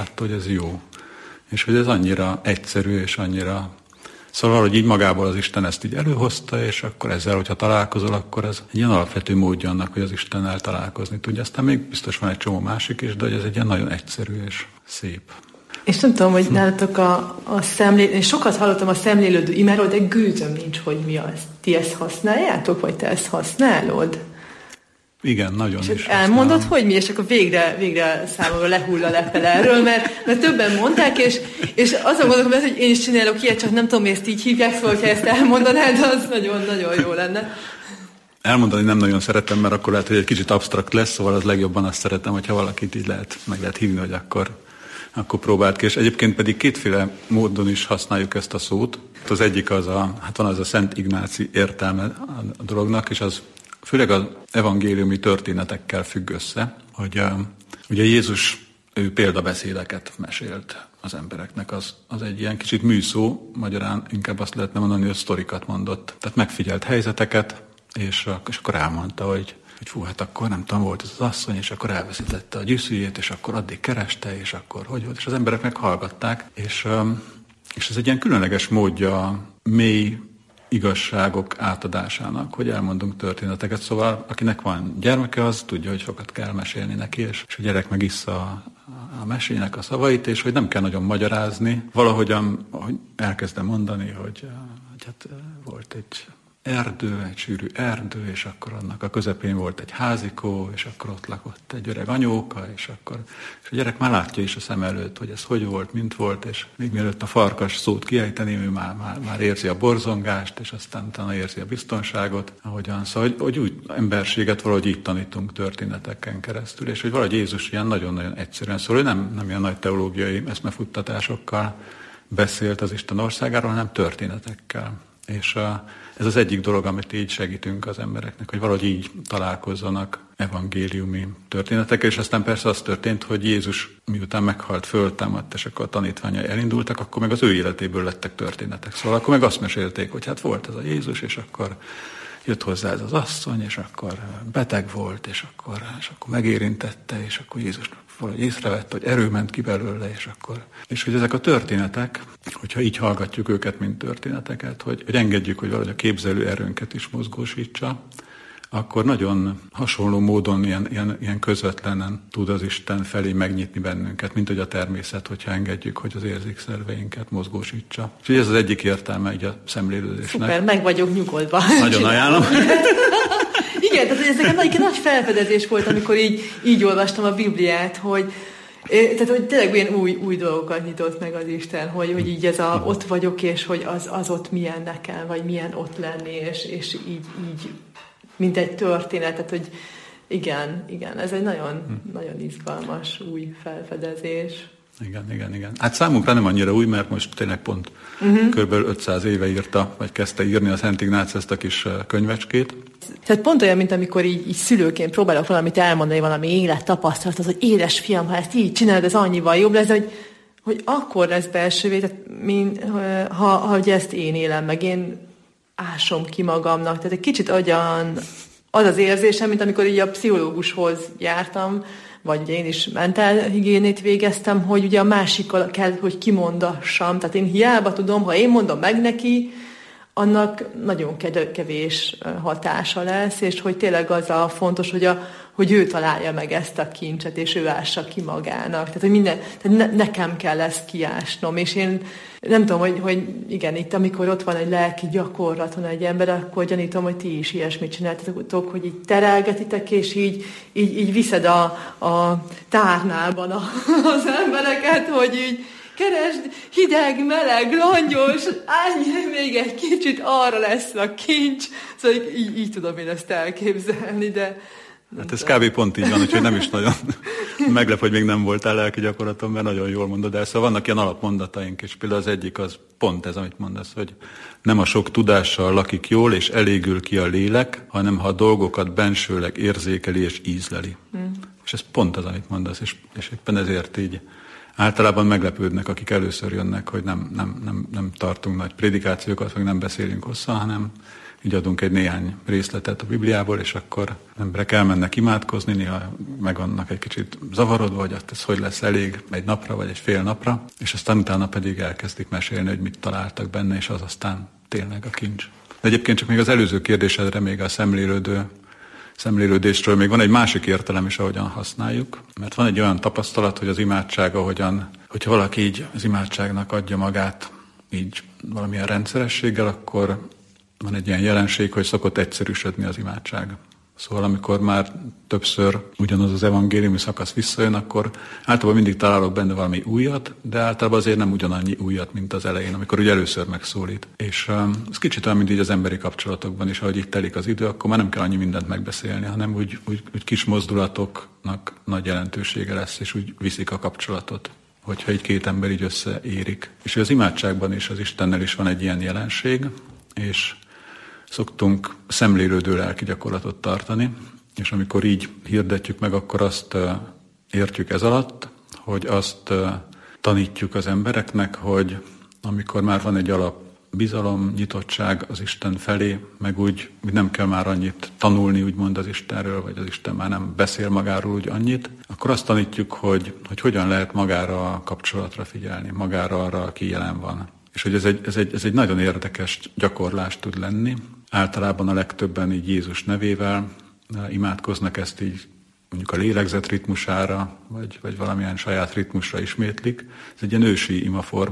Speaker 7: és hogy ez annyira egyszerű, és annyira... Szóval hogy így magából az Isten ezt így előhozta, és akkor ezzel, hogyha találkozol, akkor ez egy ilyen alapvető módja annak, hogy az Istennel találkozni tudja. Aztán még biztos van egy csomó másik is, de hogy ez egy ilyen nagyon egyszerű és szép. És nem tudom, hogy nálatok én sokat hallottam a szemlélődő imáról, de gőzöm nincs, hogy mi az. Ti ezt használjátok, vagy te ezt használod? Igen, nagyon és is. Elmondod, hogy mi, és akkor végre számomra lehull a lepel erről, mert többen mondták, és azon gondolom, hogy én is csinálok ilyet, csak nem tudom, hogy ezt így hívják, szóval, hogyha ezt elmondanád, az nagyon-nagyon jó lenne. Elmondani nem nagyon szeretem, mert akkor lehet, hogy egy kicsit absztrakt lesz, szóval az legjobban azt szeretem, hogyha valakit így meg lehet hívni, hogy akkor próbáld ki. És egyébként pedig kétféle módon is használjuk ezt a szót. Az egyik van az a Szent Ignáci értelme a dolognak, és az főleg az evangéliumi történetekkel függ össze, hogy ugye Jézus példabeszédeket mesélt az embereknek, az egy ilyen kicsit műszó, magyarán inkább azt lehetne mondani, hogy sztorikat mondott. Tehát megfigyelt helyzeteket, és akkor elmondta, hogy fú, hát akkor nem tudom, volt ez az asszony, és akkor elveszítette a gyűszűjét, és akkor addig kereste, és akkor hogy volt, és az emberek meghallgatták, és ez egy ilyen különleges módja mély igazságok átadásának, hogy elmondunk történeteket. Szóval akinek van gyermeke, az tudja, hogy sokat kell mesélni neki, és a gyerek meg issza a mesének a szavait, és hogy nem kell nagyon magyarázni. Valahogyan, hogy elkezdem mondani, hogy hát volt egy
Speaker 9: erdő, egy sűrű erdő, és akkor annak a közepén volt egy házikó, és akkor ott lakott egy öreg anyóka, és a gyerek már látja is a szem előtt, hogy ez hogy volt, mint volt, és még mielőtt a farkas szót kiejteni, ő már érzi a borzongást, és aztán utána érzi a biztonságot, ahogyan. Szóval, hogy úgy emberséget valahogy így tanítunk történeteken keresztül, és hogy valahogy Jézus ilyen nagyon-nagyon egyszerűen szól, ő nem ilyen nagy teológiai eszmefuttatásokkal beszélt az Isten országáról, hanem történetekkel. És ez az egyik dolog, amit így segítünk az embereknek, hogy valahogy így találkozzanak evangéliumi történetekkel, és aztán persze az történt, hogy Jézus miután meghalt, föltámadt, és akkor a tanítványai elindultak, akkor meg az ő életéből lettek történetek. Szóval akkor meg azt mesélték, hogy hát volt ez a Jézus, és akkor jött hozzá ez az asszony, és akkor beteg volt, és akkor megérintette, és akkor Jézus valahogy észrevette, hogy erő ment ki belőle, és hogy ezek a történetek, hogyha így hallgatjuk őket, mint történeteket, hogy engedjük, hogy valahogy a képzelő erőnket is mozgósítsa, akkor nagyon hasonló módon ilyen közvetlenen tud az Isten felé megnyitni bennünket, mint hogy a természet, hogyha engedjük, hogy az érzékszerveinket mozgósítsa. És ez az egyik értelme így a szemlélődésnek.
Speaker 7: Szuper, meg vagyok nyugodva.
Speaker 9: Nagyon ajánlom.
Speaker 7: Igen, tehát ez egy nagy felfedezés volt, amikor így olvastam a Bibliát, hogy tényleg olyan új dolgokat nyitott meg az Isten, hogy így ez ott vagyok, és hogy az ott milyen nekem, vagy milyen ott lenni, és így mint egy történetet, hogy igen, ez egy nagyon, nagyon izgalmas új felfedezés.
Speaker 9: Igen. Hát számunkra nem annyira új, mert most tényleg pont kb. 500 éve írta, vagy kezdte írni a Szent Ignác ezt a kis könyvecskét.
Speaker 7: Tehát pont olyan, mint amikor így szülőként próbálok valamit elmondani, valami élettapasztalat, az, hogy édes fiam, ha ezt így csinálod, ez annyival jobb lesz, hogy akkor lesz belsővé, tehát ha ezt én élem meg, én ásom ki magamnak. Tehát egy kicsit az az érzésem, mint amikor így a pszichológushoz jártam, vagy ugye én is mentálhigiénét végeztem, hogy ugye a másikkal kell, hogy kimondassam. Tehát én hiába tudom, ha én mondom meg neki, annak nagyon kevés hatása lesz, és hogy tényleg az a fontos, hogy ő találja meg ezt a kincset, és ő ássa ki magának. Tehát, hogy nekem kell ezt kiásnom, és én nem tudom, hogy igen, itt amikor ott van egy lelki gyakorlaton egy ember, akkor gyanítom, hogy ti is ilyesmit csináltatok, hogy így terelgetitek, és így viszed a tárnában az embereket, hogy így keresd, hideg, meleg, langyos, még egy kicsit, arra lesz a kincs. Szóval így tudom én ezt elképzelni, de...
Speaker 9: Hát ez kb. Pont így van, úgyhogy nem is nagyon meglep, hogy még nem voltál lelki gyakorlaton, mert nagyon jól mondod el. Szóval vannak ilyen alapmondataink, és például az egyik az pont ez, amit mondasz, hogy nem a sok tudással lakik jól, és elégül ki a lélek, hanem ha a dolgokat bensőleg érzékeli és ízleli. És ez pont az, amit mondasz, és éppen ezért így általában meglepődnek, akik először jönnek, hogy nem tartunk nagy prédikációkat, vagy nem beszélünk hosszan, hanem így adunk egy néhány részletet a Bibliából, és akkor emberek elmennek imádkozni, néha meg vannak egy kicsit zavarodva, hogy ez hogy lesz elég egy napra, vagy egy fél napra, és aztán utána pedig elkezdik mesélni, hogy mit találtak benne, és az aztán tényleg a kincs. De egyébként csak még az előző kérdésedre, még a szemlélődésről még van egy másik értelem is, ahogyan használjuk, mert van egy olyan tapasztalat, hogy az imádság, hogyha valaki így az imádságnak adja magát így valamilyen rendszerességgel, akkor van egy ilyen jelenség, hogy szokott egyszerűsödni az imádság. Szóval amikor már többször ugyanaz az evangéliumi szakasz visszajön, akkor általában mindig találok benne valami újat, de általában azért nem ugyanannyi újat, mint az elején, amikor ugye először megszólít. És ez kicsit olyan, mint így az emberi kapcsolatokban is, ahogy így telik az idő, akkor már nem kell annyi mindent megbeszélni, hanem úgy kis mozdulatoknak nagy jelentősége lesz, és úgy viszik a kapcsolatot, hogyha így két ember így összeérik. És az imádságban is, az Istennel is van egy ilyen jelenség, és szoktunk szemlélődő lelki gyakorlatot tartani, és amikor így hirdetjük meg, akkor azt értjük ez alatt, hogy azt tanítjuk az embereknek, hogy amikor már van egy alap bizalom, nyitottság az Isten felé, meg úgy nem kell már annyit tanulni, úgymond az Istenről, vagy az Isten már nem beszél magáról úgy annyit, akkor azt tanítjuk, hogy hogyan lehet magára a kapcsolatra figyelni, magára arra, aki jelen van. És hogy ez egy nagyon érdekes gyakorlás tud lenni. Általában a legtöbben így Jézus nevével imádkoznak, ezt így mondjuk a lélegzet ritmusára, vagy valamilyen saját ritmusra ismétlik. Ez egy ilyen ősi imaforma,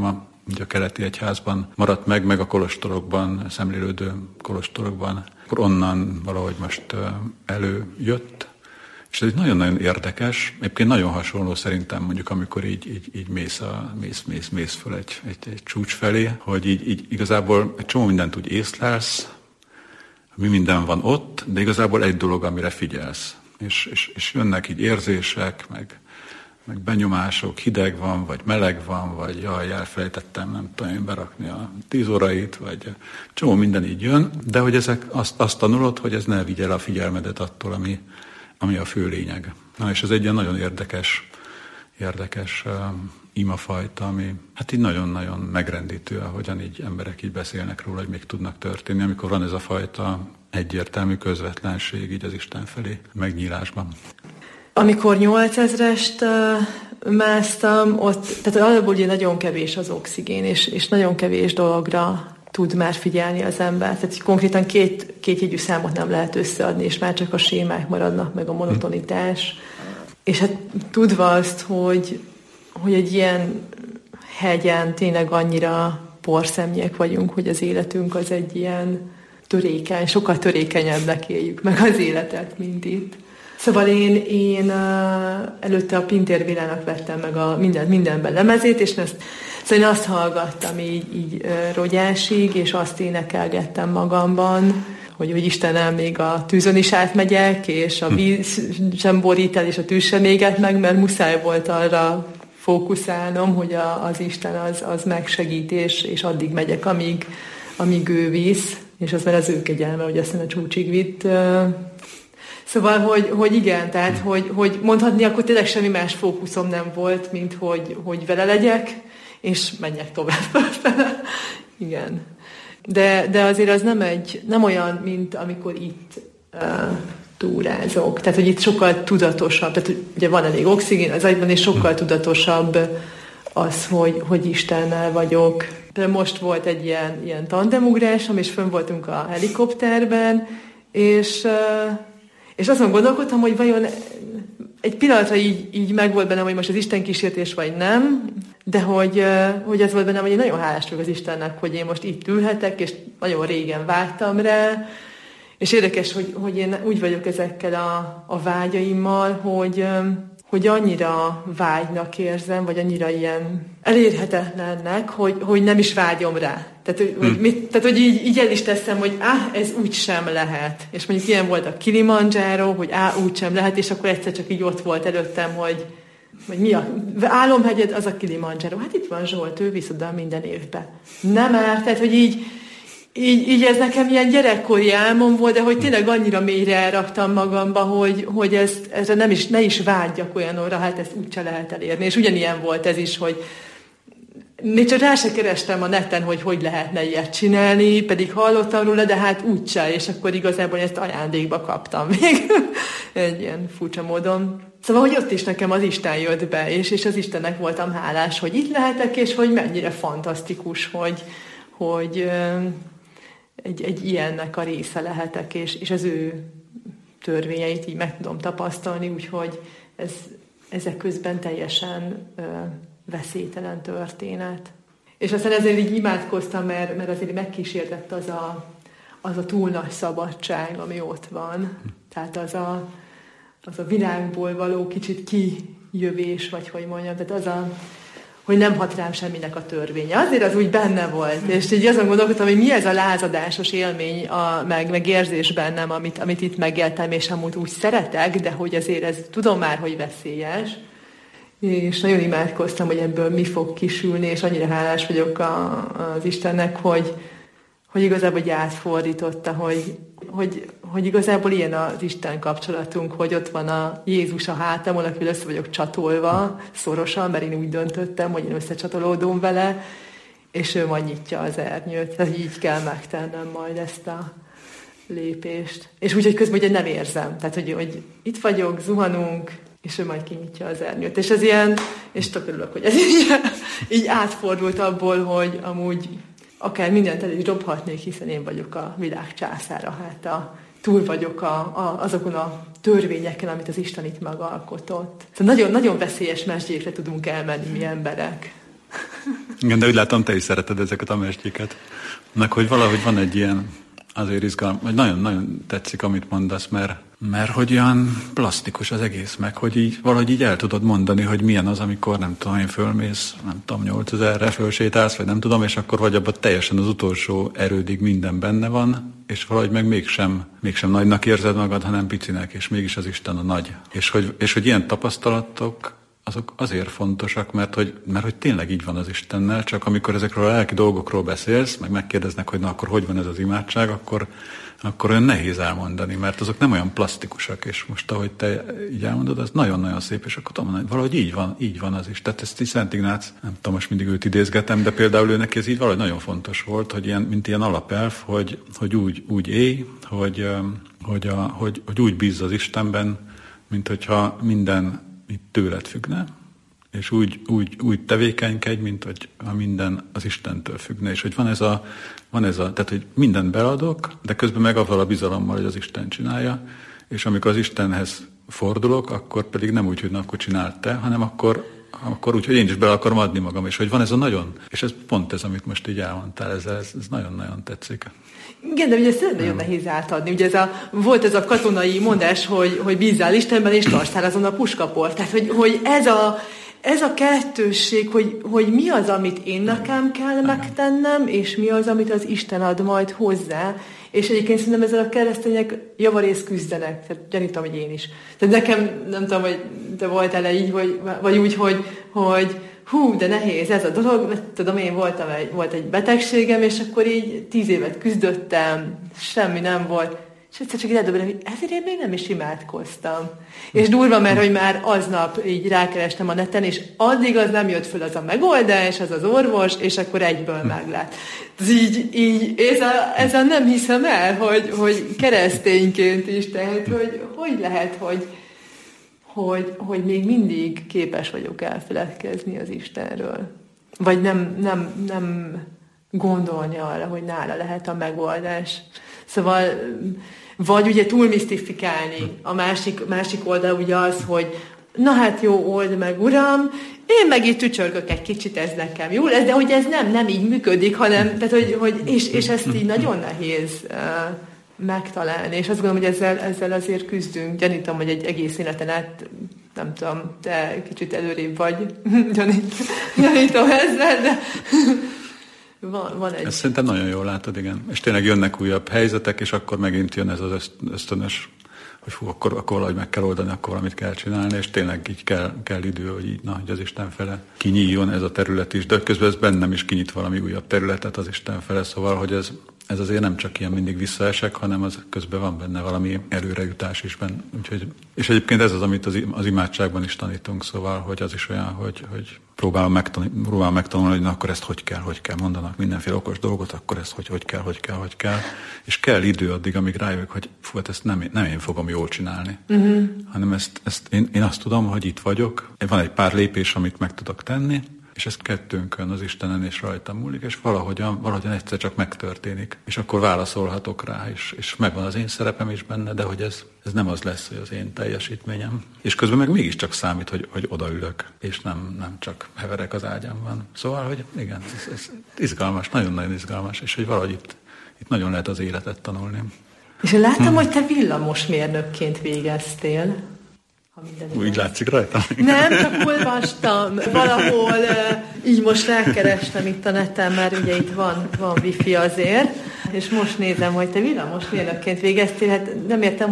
Speaker 9: ugye a keleti egyházban maradt meg a kolostorokban, szemlélődő kolostorokban, akkor onnan valahogy most előjött. És ez egy nagyon-nagyon érdekes, egyébként nagyon hasonló szerintem mondjuk, amikor így mész föl egy csúcs felé, hogy így igazából egy csomó mindent úgy észlelsz, mi minden van ott, de igazából egy dolog, amire figyelsz. És jönnek így érzések, meg benyomások, hideg van, vagy meleg van, vagy jaj, elfelejtettem, nem tudom én berakni a 10 órait, vagy csomó minden így jön, de hogy ezek azt tanulod, hogy ez ne vigye el a figyelmedet attól, ami a fő lényeg. Na, és ez egy ilyen nagyon érdekes imafajta, ami hát így nagyon-nagyon megrendítő, ahogyan így emberek így beszélnek róla, hogy még tudnak történni, amikor van ez a fajta egyértelmű közvetlenség így az Isten felé megnyílásban.
Speaker 7: Amikor 8000-est másztam, ott, tehát alapból ugye nagyon kevés az oxigén, és nagyon kevés dologra tud már figyelni az ember. Tehát konkrétan két jegyű számot nem lehet összeadni, és már csak a sémák maradnak, meg a monotonitás. És hát tudva azt, hogy egy ilyen hegyen tényleg annyira porszemnyiek vagyunk, hogy az életünk az egy ilyen törékeny, sokkal törékenyebbnek éljük meg az életet, mint itt. Szóval én előtte a Pintér Bélának vettem meg a mindenben lemezét, és szóval én azt hallgattam így rogyásig, és azt énekelgettem magamban, hogy Istenem, még a tűzön is átmegyek, és a víz sem borít el, és a tűz sem éget meg, mert muszáj volt arra fókuszálnom, hogy az Isten az megsegít, és addig megyek, amíg ő visz, és az már az ő kegyelme, hogy aztán a csúcsig vitt. Szóval, hogy igen, tehát, hogy mondhatni, akkor tényleg semmi más fókuszom nem volt, mint hogy vele legyek, és menjek tovább. Igen. De azért az nem olyan, mint amikor itt túrázok. Tehát, hogy itt sokkal tudatosabb, tehát ugye van elég oxigén az agyban, és sokkal tudatosabb az, hogy Istennel vagyok. De most volt egy ilyen tandemugrásom, és fönn voltunk a helikopterben, és azon gondolkodtam, hogy vajon egy pillanatra így meg volt bennem, hogy most az Isten kísértés vagy nem, de hogy ez volt bennem, hogy én nagyon hálás vagyok az Istennek, hogy én most itt ülhetek, és nagyon régen vágytam rá, és érdekes, hogy én úgy vagyok ezekkel a vágyaimmal, hogy annyira vágynak érzem, vagy annyira ilyen elérhetetlennek, hogy nem is vágyom rá. Tehát, hogy így el is teszem, hogy ez úgy sem lehet. És mondjuk ilyen volt a Kilimanjaro, hogy úgy sem lehet, és akkor egyszer csak így ott volt előttem, hogy mi a álomhegyed, az a Kilimanjaro. Hát itt van Zsolt, ő visz oda minden évben. Nem árt, tehát, hogy így ez nekem ilyen gyerekkori álmom volt, de hogy tényleg annyira mélyre elraktam magamba, hogy ezre ne is vágyjak olyanra, hát ezt úgyse lehet elérni. És ugyanilyen volt ez is, hogy még csak rá se kerestem a neten, hogy lehetne ilyet csinálni, pedig hallottam róla, de hát úgyse, és akkor igazából ezt ajándékba kaptam még egy ilyen furcsa módon. Szóval, hogy ott is nekem az Isten jött be, és az Istennek voltam hálás, hogy itt lehetek, és hogy mennyire fantasztikus, hogy egy ilyennek a része lehetek, és az ő törvényeit így meg tudom tapasztalni, úgyhogy ezek közben teljesen veszélytelen történet. És aztán ezért így imádkoztam, mert azért megkísértett az a túl nagy szabadság, ami ott van. Tehát az a világból való kicsit kijövés, vagy hogy mondjam, tehát hogy nem hat rám semminek a törvénye. Azért az úgy benne volt. És így azon gondolkodtam, hogy mi ez a lázadásos élmény, meg érzés bennem, amit itt megéltem, és amúgy úgy szeretek, de hogy azért ez tudom már, hogy veszélyes. És nagyon imádkoztam, hogy ebből mi fog kisülni, és annyira hálás vagyok az Istennek, hogy igazából átfordította, hogy igazából ilyen az Isten kapcsolatunk, hogy ott van a Jézus a hátamon, akivel össze vagyok csatolva szorosan, mert én úgy döntöttem, hogy én összecsatolódom vele, és ő majd nyitja az ernyőt. Tehát így kell megtennem majd ezt a lépést. És úgy, hogy közben ugye nem érzem. Tehát, hogy itt vagyok, zuhanunk, és ő majd kinyitja az ernyőt. És ez ilyen, és tök örülök, hogy ez így átfordult abból, hogy amúgy akár mindent el is dobhatnék, hiszen én vagyok a világ császára, hát túl vagyok azokon a törvényeken, amit az Isten itt megalkotott. Szóval nagyon, nagyon veszélyes mesdjékre tudunk elmenni mi emberek.
Speaker 9: Igen, de úgy látom, te is szereted ezeket a mesdjéket. Meg, hogy valahogy van egy ilyen azért izgalmas, vagy nagyon-nagyon tetszik, amit mondasz, mert hogy olyan plastikus az egész, meg hogy így, valahogy így el tudod mondani, hogy milyen az, amikor nem tudom, én fölmész, nem tudom, 8000-re fölsétálsz, vagy nem tudom, és akkor vagy abban teljesen az utolsó erődig minden benne van, és valahogy meg mégsem nagynak érzed magad, hanem picinek, és mégis az Isten a nagy. És hogy ilyen tapasztalatok, azok azért fontosak, mert hogy tényleg így van az Istennel, csak amikor ezekről a lelki dolgokról beszélsz, meg megkérdeznek, hogy na akkor hogy van ez az imádság, akkor olyan nehéz elmondani, mert azok nem olyan plastikusak, és most ahogy te így elmondod, az nagyon-nagyon szép, és akkor tudom mondani, valahogy így van az is. Tehát ezt Szent Ignác, nem tudom, most mindig őt idézgetem, de például ő neki ez így valahogy nagyon fontos volt, hogy mint ilyen alapelv, hogy úgy élj, hogy úgy bízz az Istenben, mint hogyha minden itt tőled függne, és úgy tevékenykedj, mint hogy ha minden az Istentől függne, és hogy van ez a, tehát hogy mindent beadok, de közben meg avval a bizalommal, hogy az Isten csinálja, és amikor az Istenhez fordulok, akkor pedig nem úgy, hogy na, akkor csináld te, hanem akkor úgy, hogy én is bele akarom adni magam, és hogy van ez a nagyon, és ez pont ez, amit most így elmondtál, ez nagyon-nagyon tetszik.
Speaker 8: Igen, de ugye ezt nagyon nehéz átadni. Ugye volt ez a katonai mondás, hogy bízzál Istenben, és tartsál azon a puskaport. Tehát, hogy ez a kettősség, hogy mi az, amit én nekem kell megtennem, és mi az, amit az Isten ad majd hozzá. És egyébként szerintem ezzel a keresztények javarész küzdenek. Tehát gyanítom, hogy én is. Tehát nekem, nem tudom, hogy te voltál-e így, vagy úgy, hogy hú, de nehéz ez a dolog. Tudom, én volt egy betegségem, és akkor így 10 évet küzdöttem, semmi nem volt. És egyszer csak így eldobtam, hogy ezért én még nem is imádkoztam. És durva, mert hogy már aznap így rákerestem a neten, és addig az nem jött föl az a megoldás, az orvos, és akkor egyből meglát. Ez így ezzel nem hiszem el, hogy keresztényként is, tehát hogy lehet, hogy még mindig képes vagyok elfeledkezni az Istenről. Vagy nem gondolni arra, hogy nála lehet a megoldás. Szóval, vagy ugye túl misztifikálni. A másik oldal ugye az, hogy na hát jó, old meg, Uram, én meg itt tücsörgök egy kicsit, ez nekem jó, de hogy ez nem így működik, hanem, tehát, és ezt így nagyon nehéz megtalálni, és azt gondolom, hogy ezzel azért küzdünk. Gyanítom, hogy egy egész életen át, nem tudom, te kicsit előrébb vagy, gyanítom ezzel, de van egy...
Speaker 9: Ezt szerintem nagyon jól látod, igen. És tényleg jönnek újabb helyzetek, és akkor megint jön ez az ösztönös, hogy fú, akkor valahogy meg kell oldani, akkor valamit kell csinálni, és tényleg így kell idő, hogy így, hogy az Isten fele kinyíljon ez a terület is, de közben ez bennem is kinyit valami újabb területet az Isten fele, szóval, hogy ez azért nem csak ilyen mindig visszaesek, hanem az közben van benne valami előrejutás is benne. Úgyhogy, és egyébként ez az, amit az imádságban is tanítunk, szóval, hogy az is olyan, hogy próbálom megtanulni, hogy na, akkor ezt hogy kell mondanak mindenféle okos dolgot, akkor ezt hogy kell. És kell idő addig, amíg rájövök, hogy fú, ezt nem én fogom jól csinálni, hanem ezt én azt tudom, hogy itt vagyok, van egy pár lépés, amit meg tudok tenni, és ez kettőnkön, az Istenen és rajtam múlik, és valahogyan egyszer csak megtörténik. És akkor válaszolhatok rá, és megvan az én szerepem is benne, de hogy ez nem az lesz, hogy az én teljesítményem. És közben meg mégiscsak számít, hogy odaülök, és nem csak heverek az ágyamban. Szóval, hogy igen, ez izgalmas, nagyon-nagyon izgalmas, és hogy valahogy itt nagyon lehet az életet tanulni.
Speaker 8: És én láttam, hogy te villamosmérnökként végeztél.
Speaker 9: Úgy látszik rajta?
Speaker 8: Nem, csak olvastam. Valahol így most rákerestem itt a neten, mert ugye itt van wifi azért, és most nézem, hogy te villamosmérnökként végeztél. Hát nem értem,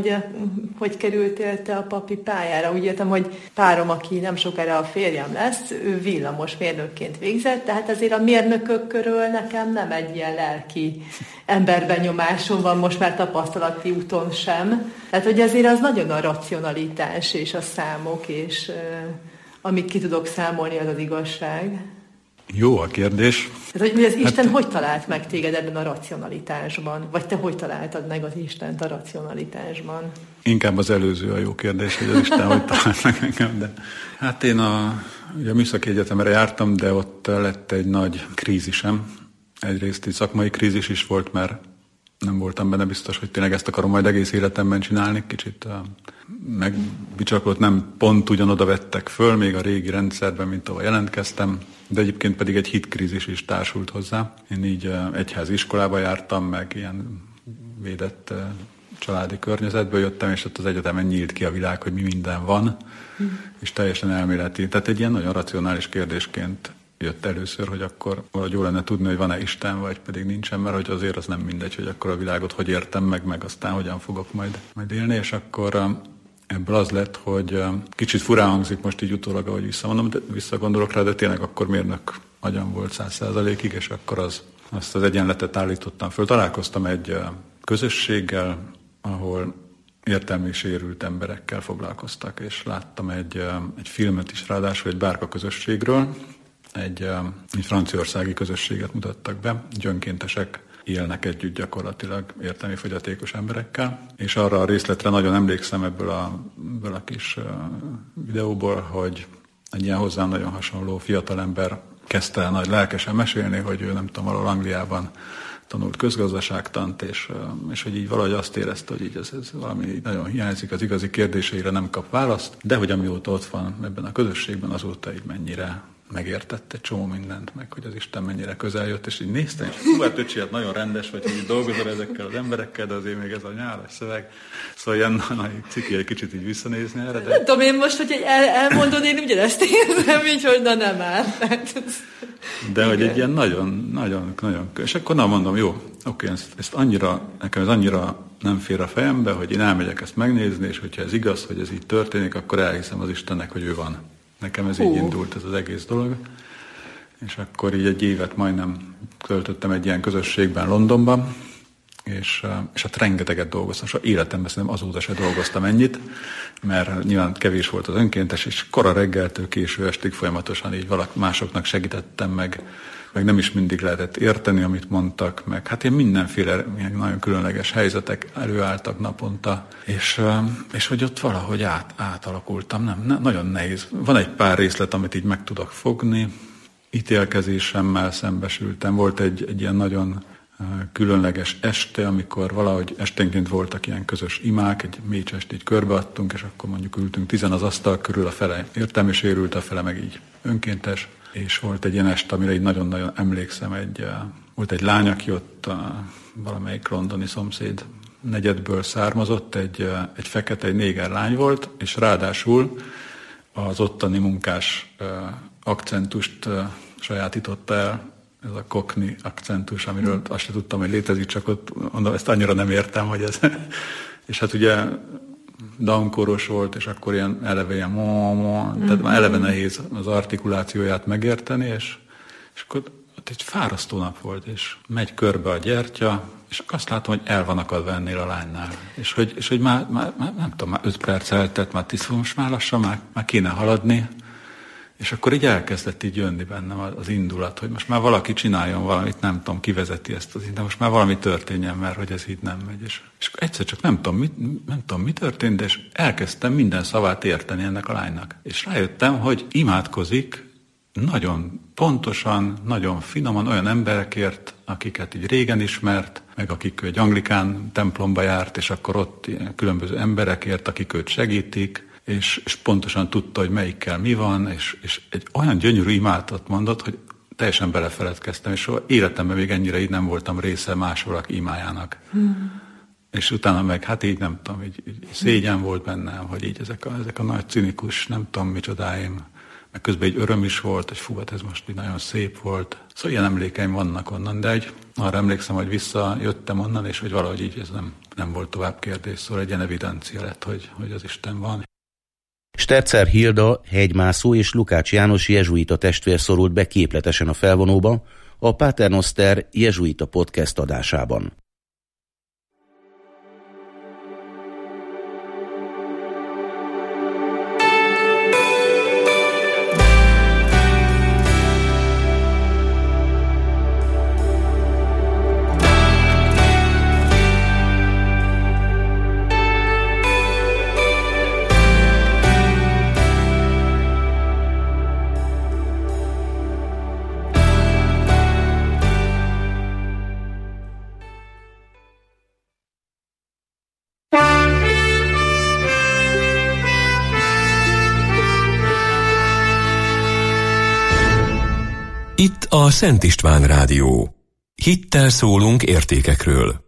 Speaker 8: hogy kerültél te a papi pályára. Úgy értem, hogy párom, aki nem sokára a férjem lesz, ő villamosmérnökként végzett, tehát azért a mérnökök körül nekem nem egy ilyen lelki emberbenyomásom van, most már tapasztalati úton sem. Tehát, hogy azért az nagyon a racionalitás és a számok, és amit ki tudok számolni, az az igazság.
Speaker 9: Jó a kérdés.
Speaker 8: Tehát, hogy az Isten hogy talált meg téged ebben a racionalitásban? Vagy te hogy találtad meg az Istent a racionalitásban?
Speaker 9: Inkább az előző a jó kérdés, hogy az Isten hogy talált meg engem. De hát én ugye a Műszaki Egyetemre jártam, de ott lett egy nagy krízisem. Egyrészt egy szakmai krízis is volt, mert nem voltam benne biztos, hogy tényleg ezt akarom majd egész életemben csinálni. Kicsit megbicsaklott, nem pont ugyanoda vettek föl, még a régi rendszerben, mint ahol jelentkeztem, de egyébként pedig egy hitkrízis is társult hozzá. Én így egyházi iskolába jártam, meg ilyen védett családi környezetből jöttem, és ott az egyetemen nyílt ki a világ, hogy mi minden van, és teljesen elméleti. Tehát egy ilyen nagyon racionális kérdésként jött először, hogy akkor valahogy jó lenne tudni, hogy van-e Isten, vagy pedig nincsen, mert hogy azért az nem mindegy, hogy akkor a világot hogy értem meg aztán hogyan fogok majd élni, és akkor ebből az lett, hogy kicsit furán hangzik most így utólag, ahogy visszagondolok rá, de tényleg akkor mérnök agyam volt 100%-ig, és akkor azt az egyenletet állítottam föl. Találkoztam egy közösséggel, ahol értelmi sérült emberekkel foglalkoztak, és láttam egy filmet is, ráadásul egy bárka közösségről, egy franciaországi közösséget mutattak be, önkéntesek élnek együtt gyakorlatilag értelmi fogyatékos emberekkel, és arra a részletre nagyon emlékszem ebből a kis videóból, hogy egy ilyen hozzám nagyon hasonló fiatalember kezdte el nagy lelkesen mesélni, hogy ő nem tudom, valahol Angliában tanult közgazdaságtant, és hogy így valahogy azt érezte, hogy így ez valami nagyon hiányzik, az igazi kérdéseire nem kap választ, de hogy amióta ott van ebben a közösségben, azóta így mennyire megértett egy csomó mindent, meg hogy az Isten mennyire közel jött, és így néztem, és hát öcsi, hát nagyon rendes, hogy így dolgozol ezekkel az emberekkel, de azért még ez a nyálas szöveg. Szóval ilyen ciki egy kicsit így visszanézni erre. De...
Speaker 8: Nem tudom, én most, hogy elmondod, én ugyanezt érzem, így, hogy na nem áll.
Speaker 9: De hogy egy ilyen nagyon, és akkor mondom, jó, oké, nekem ez annyira nem fér a fejembe, hogy én elmegyek ezt megnézni, és hogyha ez igaz, hogy ez így történik, akkor elhiszem az Istennek, hogy ő van. Nekem ez így indult, ez az egész dolog. És akkor így egy évet majdnem töltöttem egy ilyen közösségben Londonban, és hát rengeteget dolgoztam. Soha életemben szerintem azóta se dolgoztam ennyit, mert nyilván kevés volt az önkéntes, és kora reggeltől késő estig folyamatosan így másoknak segítettem, meg nem is mindig lehetett érteni, amit mondtak, meg hát ilyen mindenféle ilyen nagyon különleges helyzetek előálltak naponta, és hogy ott valahogy átalakultam, nem, nagyon nehéz. Van egy pár részlet, amit így meg tudok fogni, ítélkezésemmel szembesültem, volt egy ilyen nagyon különleges este, amikor valahogy esténként voltak ilyen közös imák, egy mécsest így körbeadtunk, és akkor mondjuk ültünk 10 az asztal körül, a fele értelmi sérült, a fele meg így önkéntes, és volt egy ilyen este, amire így nagyon-nagyon emlékszem, volt egy lány, aki ott valamelyik londoni szomszéd negyedből származott, egy fekete, egy néger lány volt, és ráadásul az ottani munkás akcentust sajátította el, ez a cockney akcentus, amiről azt sem tudtam, hogy létezik, csak ott mondom, ezt annyira nem értem, hogy ez... És hát ugye downkoros volt, és akkor ilyen eleve ilyen tehát már eleve nehéz az artikulációját megérteni, és akkor ott egy fárasztó nap volt, és megy körbe a gyertya, és azt látom, hogy el van akadva ennél a lánynál. És hogy már nem tudom, már 5 perc eltelt, már 10, most már lassan már kéne haladni, és akkor így elkezdett így jönni bennem az indulat, hogy most már valaki csináljon valamit, nem tudom, kivezeti ezt az de most már valami történjen, mert hogy ez így nem megy. És egyszer csak nem tudom, mi történt, és elkezdtem minden szavát érteni ennek a lánynak. És rájöttem, hogy imádkozik nagyon pontosan, nagyon finoman olyan emberekért, akiket így régen ismert, meg akik egy anglikán templomba járt, és akkor ott különböző emberekért, akik őt segítik, és pontosan tudta, hogy melyikkel mi van, és egy olyan gyönyörű imádatot mondott, hogy teljesen belefeledkeztem, és soha életemben még ennyire így nem voltam része más valaki imájának. És utána meg, hát így nem tudom, így szégyen volt bennem, hogy így ezek a nagy cinikus, nem tudom micsodáim, meg közben egy öröm is volt, hogy fú, ez most így nagyon szép volt. Szóval ilyen emlékeim vannak onnan, de arra emlékszem, hogy visszajöttem onnan, és hogy valahogy így ez nem volt tovább kérdés, szóval egy ilyen evidencia lett, hogy az Isten van.
Speaker 6: Sterzer Hilda, hegymászó és Lukács János jezsuita testvér szorult be képletesen a felvonóba a Pater Noster jezsuita podcast adásában.
Speaker 4: Itt a Szent István Rádió. Hittel szólunk értékekről.